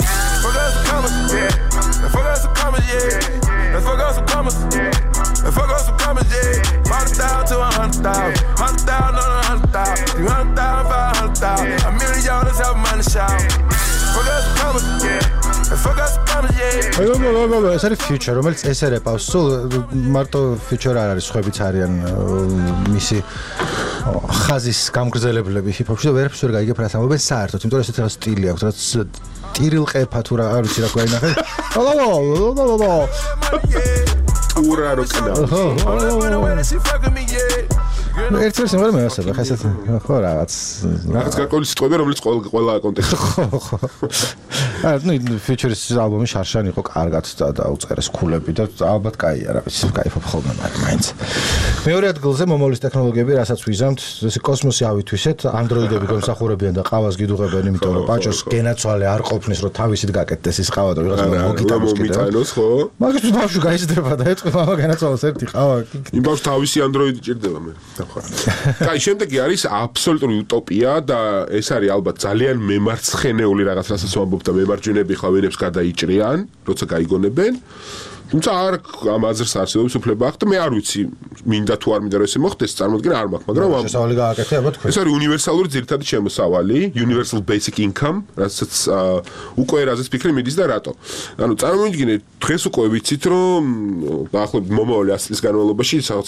ეს არის future, რომელიც ეს ერეპავს, სულ მარტო future არ არის, სხვებიც არიან მისი ხაზის გამგრძელებლები ჰიპ-ჰოპში და ვერაფერს ვერ გაიგებ რას ამბობენ საერთოდ, იმიტომ რომ ესეთი რაღაც სტილი აქვს, რაც ტირილყეფა თუ რა არ ვიცი რა ქვია ნახე. ურა როკნა. ერთ ვერსია მე მეასება, ხა ესეთი ხო რაღაც გარკვეული სიტყვები, რომელიც ყველა კონტექსტში. ხო. ნუ future-ის ალბომი შარშან იყო კარგად და დაუწერეს ქულები და ალბათ კაია რა ვიცი, кайფობ ხოლმე მაგრამ მაინც. მეორე ადგილზე მომავლის ტექნოლოგიები, რასაც ვიზამთ, ესე კოსმოსი ავითვისეთ, ანდროიდები გამსახურებიან და ყავას გიდუღებენ, იმიტომ რომ ბაჭოს გენაცვალე არ ყოფნის, რომ თავისით გაკეთდეს ის ყავა და ვიღაცა მოგიტანოს კიდე. ხო? მაგის ბავშვი გაიზრდება და ეთქვი მამა გენაცვალეს ერთი ყავა. იმ ბავშვს თავისი ანდროიდი ჭირდება მე. კაი, შემდეგი არის აბსოლუტური უტოპია და ეს არის ალბათ ძალიან მემარცხენეული რაღაც, რასაც ვამბობ და მემარჯვენეები ხავენებს გადაიჭრიან, როცა გაიგონებენ. თუმცა არ ამ აზრს არსებობს უფლება აქვს და მე არ ვიცი მინდა თუ არ მინდა რომ ესე მოხდეს წარმოადგენ არ მაქვს მაგრამ შესავალი გააკეთე ალბათ თქვენ ეს არის უნივერსალური ძირითადი შემოსავალი universal basic income რასაც უკვე რაზეც ფიქრი მიდის და რატო ანუ წარმოვიდგინე დღეს უკვე ვიცით რომ დაახლოებით მომავალი 100 წლის განმავლობაში რაღაც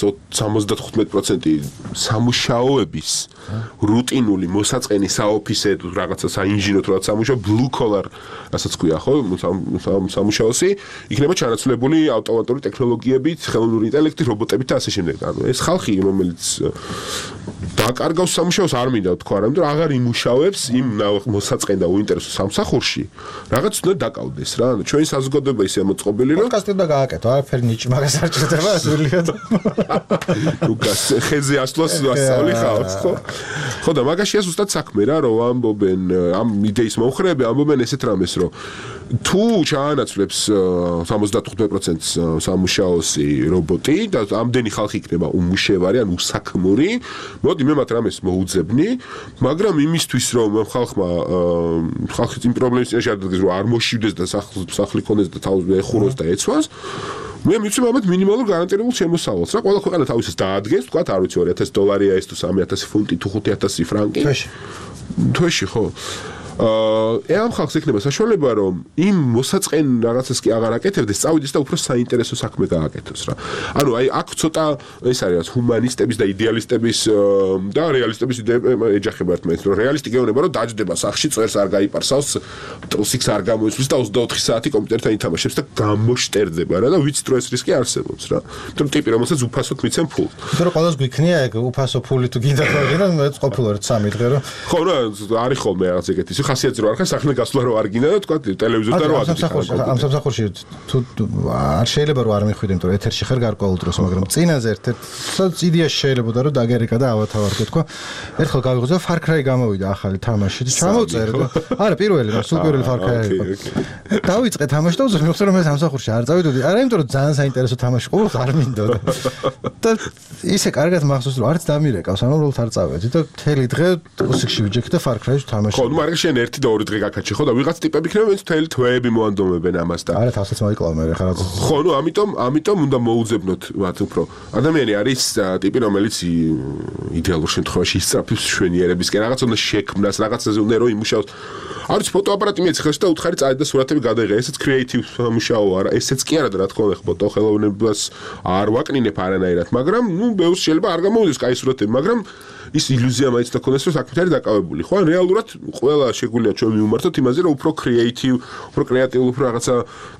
75% სამუშაოების რუტინული მოსაწყენი საოფისე თუ რაღაცა საინჟინრო თუ რაღაც სამუშაო blue collar რასაც ქვია ხო სამუშაოსი იქნება ჩანაცვლებული ავტომატური ტექნოლოგიებით, ხელოვნური ინტელექტით, რობოტებით და ასე შემდეგ. ანუ ეს ხალხი, რომელიც დაკარგავს სამუშაოს არ მინდა თქვა, რომ აღარ იმუშავებს იმ მოსაწყენ და უინტერესო სამსახურში, რაღაც უნდა დაკავდეს რა. ანუ ჩვენი საზოგადოება ისე მოწყობილი რომ პოდკასტი უნდა გააკეთო, არაფერი ნიჭი მაგას არ ჭირდება ასულიოთ. უკას ხეზე ასვლას ასწავლი ხავს, ხო? ხო და მაგაშია ზუსტად საქმე რა, რომ ამბობენ ამ იდეის მომხრეები ამბობენ ესეთ რამეს, რომ თუ ჩაანაცვლებს 75%-ს სამუშაოსი რობოტი და ამდენი ხალხი იქნება უმუშევარი, ან უსაქმური, მოდი მე მათ რამეს მოუძებნი, მაგრამ იმისთვის რომ ხალხი იმ პრობლემის წინაშე არ დადგეს, რომ არ მოშივდეს და სახლი ქონდეს და თავს ეხუროს და ეცვას, მე მიცემ ამათ მინიმალურ გარანტირებულ შემოსავალს რა, ყველა ქვეყანა თავისას დაადგენს, თქვა არ ვიცი $2000 ეს თუ 3000 ფუნტი თუ 5000 ფრანკი. თვეში ხო. ამ ხალხს ექნება საშუალება რომ იმ მოსაწყენ რაღაცას კი აღარ აკეთებდეს, წავიდეს და უფრო საინტერესო საქმე გააკეთოს რა. ანუ აი აქ ცოტა ეს არის რაც ჰუმანისტების და იდეალისტების და რეალისტების ეჯახება ერთმანეთს, რომ რეალისტი გეუბნება რომ დაჯდება სახში, წვერს არ გაიპარსავს, ტელსიქს არ გამოისმის და 24 საათი კომპიუტერთან ითამაშებს და გამოშტერდება რა და ვიცით რომ ეს რისკი არსებობს რა. თუმცა ტიპი რომელსაც უფასოდ მიცემ ფულს. იმიტომ რომ ყველას გვიქნია ეგ უფასო ფული თუ გინდა გავიგე და მეც ყოფილვარ 3 დღე რომ ხო რა არის ხოლმე რაღაც ეგეთი ხასიათი რო არ ხარ სახნე გასვლა რო არ გინდა და თქვა ტელევიზორთან რო ადრე ამ სამსახურში თუ არ შეიძლება რომ არ მიხვიდე იმიტომ რომ ეთერში ხარ გარკვეულ დროს მაგრამ წინაზე ერთ-ერთ იდეაში შეიძლება და რომ დაგერიკა და ავათავარდე თქვა ერთხელ გავიღო და Far Cry გამოვიდა ახალი თამაში და ჩამოწერე და არა პირველი სულ პირველი Far Cry იყო დავიწყე თამაში და უზრუნველყოფ რომ მე სამსახურში არ წავიდოდი არა იმიტომ რომ ძალიან საინტერესო თამაში ყოველს არ მინდოდა და ისე კარგად მახსოვს რომ არც დამირეკავს ანუ უბრალოდ არ წავედი და მთელი დღე უსიქში ვიჯექი და Far Cry-ში თამაში ხო მაგრამ შენ ერთი და ორი დღე გაკაჩე ხო და ვიღაც ტიპები იქნება ვინც მთელი თვეები მოანდომებენ ამას და არა თავსაც მოიკლავ მე ხარ ხო ნუ ამიტომ უნდა მოუძებნოთ მათ უფრო ადამიანი არის ტიპი რომელიც იდეალურ შემთხვევაში ისწრაფებს შვენიერებისკენ რაღაც უნდა შექმნას რაღაცაზე უნდა რომ იმუშაოს არის ფოტოაპარატი მიეცხრეს და უთხარი წადი და სურათები გადაიღე ესეც კრეატივ სამუშაო არა ესეც კი არა და რა თქმა უნდა ფოტო ხელოვნებას არ ვაკნინებ არანაირად მაგრამ ნუ ბევრს შეიძლება არ გამოვიდეს კაი სურათები მაგრამ ის ილუზია მაინც და ქონდეს რომ საქმით არის დაკავებული ხო რეალურად ყველა შეგვიძლია ჩვენ მივმართოთ იმაზე რომ უფრო კრეატივ უფრო კრეატიულ უფრო რაღაცა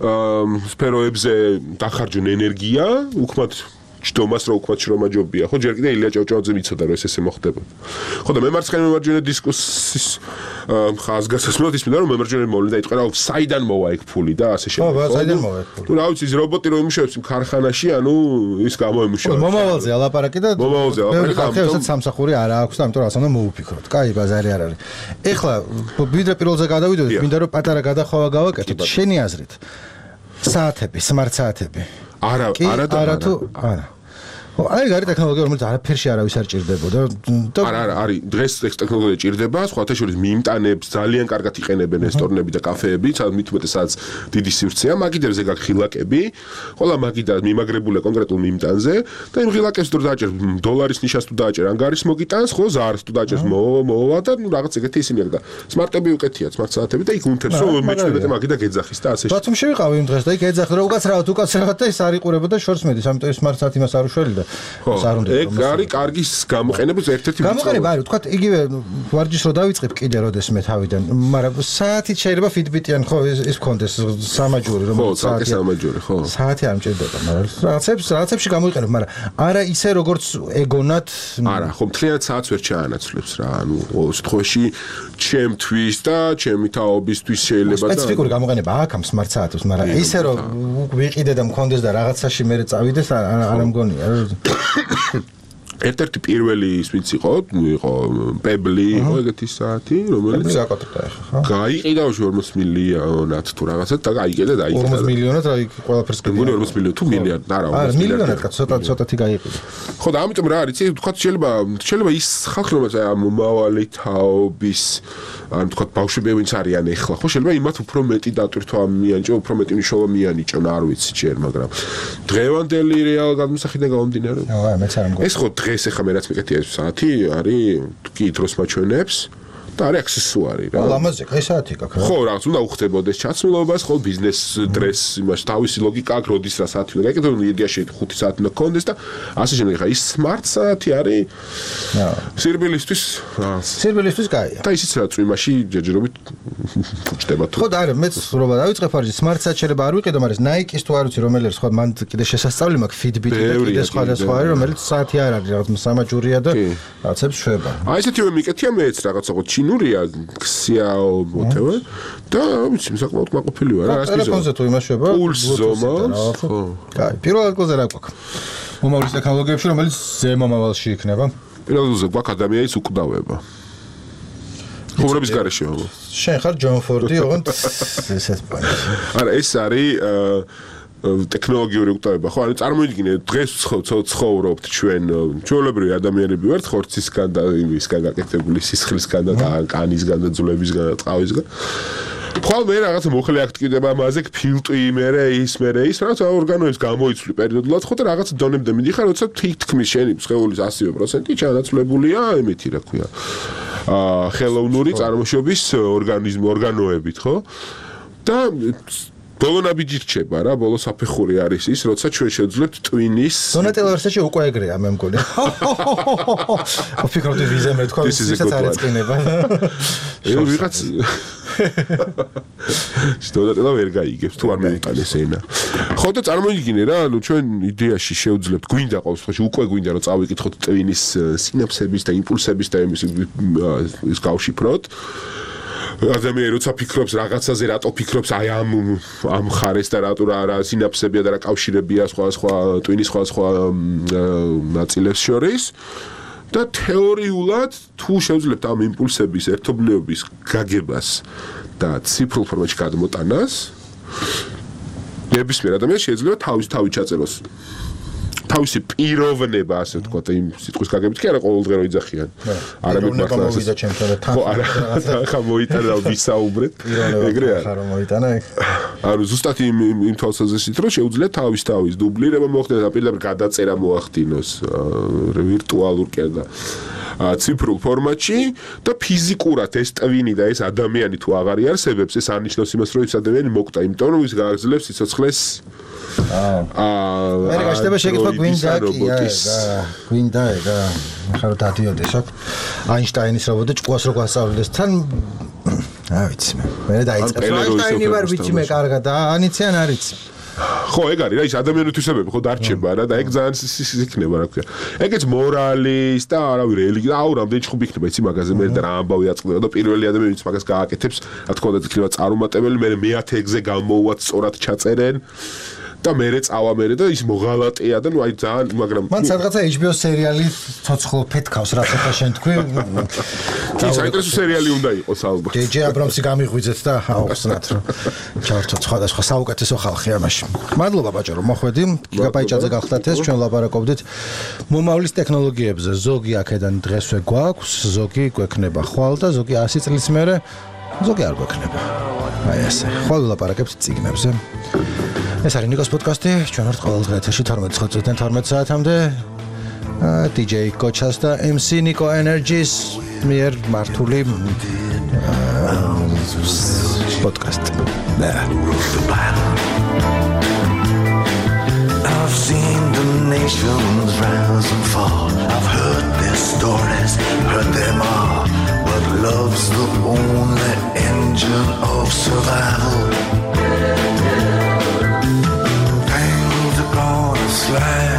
სფეროებზე დახარჯონ ენერგია უკმათ ჯდომას რო უკმათ შრომაჯობია ხო ჯერ კიდე ილია ჭავჭავაძე მიცოდა რომ ეს ესე მოხდებოდა ხო და მემარცხენე მემარჯვენე დისკუსიის ხაზგასმოთ ის მინდა რომ მემარჯვენე მოვლენდა იტყვა რომ საიდან მოვა ეგ ფული და ასე შემდეგ ხო საიდან მოვა ეგ ფული თუ რა ვიცი ის რობოტი რომ იმუშავებს იმ ქარხანაში ანუ ის გამოიმუშავებს მომავალზე ალაპარაკი და მომავალზე ალაპარაკი ამიტომ სამსახური არ აქვს და ამიტომ რაღაცა უნდა მოუფიქროთ კაი ბაზარი არ არის ეხლა ვიდრე პირველზე გადავიდოდეთ მინდა რომ პატარა გადახვევა გავაკეთოთ შენი აზრით საათები smart საათები არა თუ არა აი გარი ტექნოლოგია რომელიც არაფერში არავის არ ჭირდებოდა და არა არის დღეს ეს ტექნოლოგია ჭირდება სხვათა შორის მიიმტანებს ძალიან კარგად იყენებენ რესტორნები და კაფეები მithumeteსაც დიდი სივრცეა მაგიდებზე გაქვს ხილაკები ყველა მაგიდა მიმაგრებულია კონკრეტულ მიიმტანზე და იმ ხილაკებს თუ დააჭერ დოლარის ნიშას თუ დააჭერ ანგარის მოგიტანს ხო ზარს თუ დააჭერს მოვა და ნუ რაღაც ეგეთი ისინი აქვს და სმარტები უკეთია სმარტ საათები და იქ უნთებს რომ მეჩნდებოდა მაგიდა გეძახის და ასე ბათუმში ვიყავი იმ დღეს და იქ ეძახდა რომ უკაცრავად და ის არ იყურებოდა შორს მედის ამიტომ სმარტ საათი მას არ უშველდა და ეგ არის კარგი გამოყენების ერთ-ერთი გამოყენება არის თქვა იგივე ვარჯიშს რო დავიწყებ კიდე როდესმე თავიდან მაგრამ საათით შეიძლება Fitbit-იან ხო ის გქონდეს სამაჯური რომელიც საათი სამაჯური ხო საათი არ მჭირდება მაგრამ რაღაცებში გამოიყენებ მაგრამ არა ისე როგორც ეგონათ არა ხო მთლიანად საათს ვერ ჩაანაცვლებს რა ანუ შემთხვევაში ჩემთვის და ჩემი თაობისთვის შეიძლება და სპეციფიკური გამოყენება აქვს ამ smart საათებს მაგრამ ისე რომ ვიყიდე და მქონდეს და რაღაცაში მე წავიდეს არ მგონია ერთ-ერთი პირველი ვინც იყო პებლი იყო ეგეთი საათი რომელიც აკოტრდა ხო გაიყიდა 40 მილიონად თუ რაღაცა და გაიყიდა 40 მილიონად რა იქ ყველაფერს გიგონი 40 მილიონი თუ მილიარდ არა 40 მილიონად ცოტათი გაიყიდა ხო და ამიტომ რა არის თქვა შეიძლება ის ხალხი რომელიც ამ მომავალი თაობის ან თქვა ბავშვები ვინც არიან ეხლა ხო შეიძლება იმათ უფრო მეტი დატვირთვა მიანიჭო უფრო მეტი მნიშვნელობა მიანიჭონ არ ვიცი ჯერ მაგრამ დღევანდელი რეალ გადმოსახედიდან გამომდინარე მეც არ მგონია ეს ხო დღეს ახლა მე რაც მეკეთია ეს საათი არის კი დროს მაჩვენებს და არის აქსესუარი რა ლამაზი კაი საათი გაქვს ხო რაღაც უნდა უხდებოდეს ჩაცმულობას ხო ბიზნეს დრეს იმას თავისი ლოგიკა აქვს როდის რა საათი უნდა გაიგეთ რომ იდეაში 5 საათი უნდა გქონდეს და ასე შემდეგ ხა ის smart საათი არის სირბილისთვის კაია და ისიც რა წვიმაში ჯერჯერობით ფუჭდება თუ ხო და არა მეც რობა დავიწყებ არის smart საათი შეიძლება არ ვიყიდო მაგრამ Nike-ის თუ არ ვიცი რომელი სხვა მან კიდე შესასწავლი მაქვს Fitbit-ი და კიდე სხვა არის რომელიც საათი არ არის რაღაც სამაჯურია და რაღაცებს შვება აი ესეთივე მიკეთია მეც რაღაცა ჩინურია ქსიაო whatever და ვიცი საკმაოდ მაყოფილი ვარ რა ის ტელეფონზე თუ იმაშვება პულს ზომას ხო კაი პირველ ადგილზე რა გვაქვს მომავლის ტექნოლოგიებში რომელიც ზემომავალში იქნება პირველ ადგილზე გვაქვს ადამიანის უკვდავება ხუმრობის გარეშე შენ ხარ ჯონ ფორდი ოღონდ ესეთ პანი არა ეს არის ტექნოლოგიური უკტავება ხო? ანუ წარმოიდგინე დღეს ცხოვრობთ ჩვეულებრივი ადამიანები ვართ ხორცისგან და იმისგან გაკეთებული სისხლისგან და კანისგან და ძვლებისგან და ტყავისგან. ხვალ მე რაღაცა მოხელე აქტივდება ამაზე ფილტვი მერე ის რაღაც ორგანოებს გამოიცვლი პერიოდულად ხო და რაღაც დონემდე მიდიხარ როცა თითქმის შენი სხეულის 100% ჩანაცვლებულია იმითი რა ქვია ხელოვნური წარმოშობის ორგანოებით ხო და ბოლონაბიჯი რჩება რა, ბოლო საფეხური არის ის, როცა ჩვენ შევძლებთ ტვინის დონატელო ვერსიაში უკვე ეგრეა მე მგონი. ვფიქრობდი ვიზა მე თქვა ისაც არ ეწყინება. ვიღაც დონატელო ვერ გაიგებს თუ არ მეიტანეს ენა. ხო და წარმოიდგინე რა, ანუ ჩვენ იდეაში შევძლებთ გვინდა ყოველ შემთხვევაში უკვე გვინდა რომ წავიკითხოთ ტვინის სინაფსების და იმპულსების და ის გავშიფროთ. ადამიანი როცა ფიქრობს რაღაცაზე რატო ფიქრობს აი ამ ხარეს და რატო რა სინაფსებია და რა კავშირებია სხვა ტვინის სხვა ნაწილებს შორის და თეორიულად თუ შევძლებთ ამ იმპულსების ერთობლიობის გაგებას და ციფრულ ფორმატში გადმოტანას ნებისმიერ ადამიანს შეიძლება თავი ჩაწეროს თავისი პიროვნება ასე თქვა და იმ სიტყვის გაგებით კი არა ყოველდღე რო იძახიან არამედ მართლა მოვიდა ჩემთან და ხო არა ხა მოიტანა ვისაუბრეთ ეგრე არა მოიტანა ანუ ზუსტად იმ თვალსაზრისით რომ შეუძლია თავის დუბლირება მოხდეს და პირდაპირ გადაწერა მოახდინოს ვირტუალურ კი და ციფრულ ფორმატში და ფიზიკურად ეს ტვინი და ეს ადამიანი თუ აღარ იარსებებს ეს არნიშნავს იმას რომ ეს ადამიანი მოკვდა იმიტომ რომ ის გააგრძელებს სიცოცხლეს მე გაშტება შეგეთქვა გვინდა ეგა ხარ დადიოდეს აქ აინშტაინის რობოტი ჭკუას რო გასწავლდეს თან რა ვიცი მე დაიწყე აინშტაინი ვარ ვიცი მე კარგად და ანიციან არ იცი ხო ეგ არის რა ის ადამიანთვისებები ხო დარჩება რა და ეგ ძალიან იქნება რა ქვია ეგეც მორალის და არავი რელიგია აუ რამდენი ჭხუბი იქნება იცი მაგაზე მე და რა ამბავი აწყდება და პირველი ადამიანი ვინც მაგას გააკეთებს რა თქმა უნდა იქნება წარუმატებელი მე მეათე ეგზე გამოვუათ სწორად ჩაწერენ და მერე წავა მერე და ის მოღალატეა და ნუ აი ძალიან მაგრამ მან სადღაცა HBO სერიალი ცოცხლო ფეთქავს რა ხა შენ თქვი ის საინტერესო სერიალი უნდა იყოს ალბათ ჯეჯე აბრამსი გამიღვიძეთ და აუხსნათ რომ ჩავერთოთ სხვადასხვა საუკეთესო ხალხი ამაში მადლობა ბაჭო რომ მოხვედი გიგაბაიჭაძე გახდათ ეს ჩვენ ლაპარაკობდით მომავლის ტექნოლოგიებზე ზოგი აქედან დღესვე გვაქვს ზოგი გვექნება ხვალ და ზოგი 100 წლის მერე ზოგი არ გვექნება აი ესე ხვალ ლაპარაკებთ წიგნებზე ეს არის ნიკოს პოდკასტი ჩვენ ვართ ყოველდღე ეთერში 12:00-დან 12 საათამდე DJ კოჩას და MC Nico Energies მიერ მართული პოდკასტი I've seen the nations rise and fall I've heard their stories, heard them all But love's the only engine of survival Things are gonna slide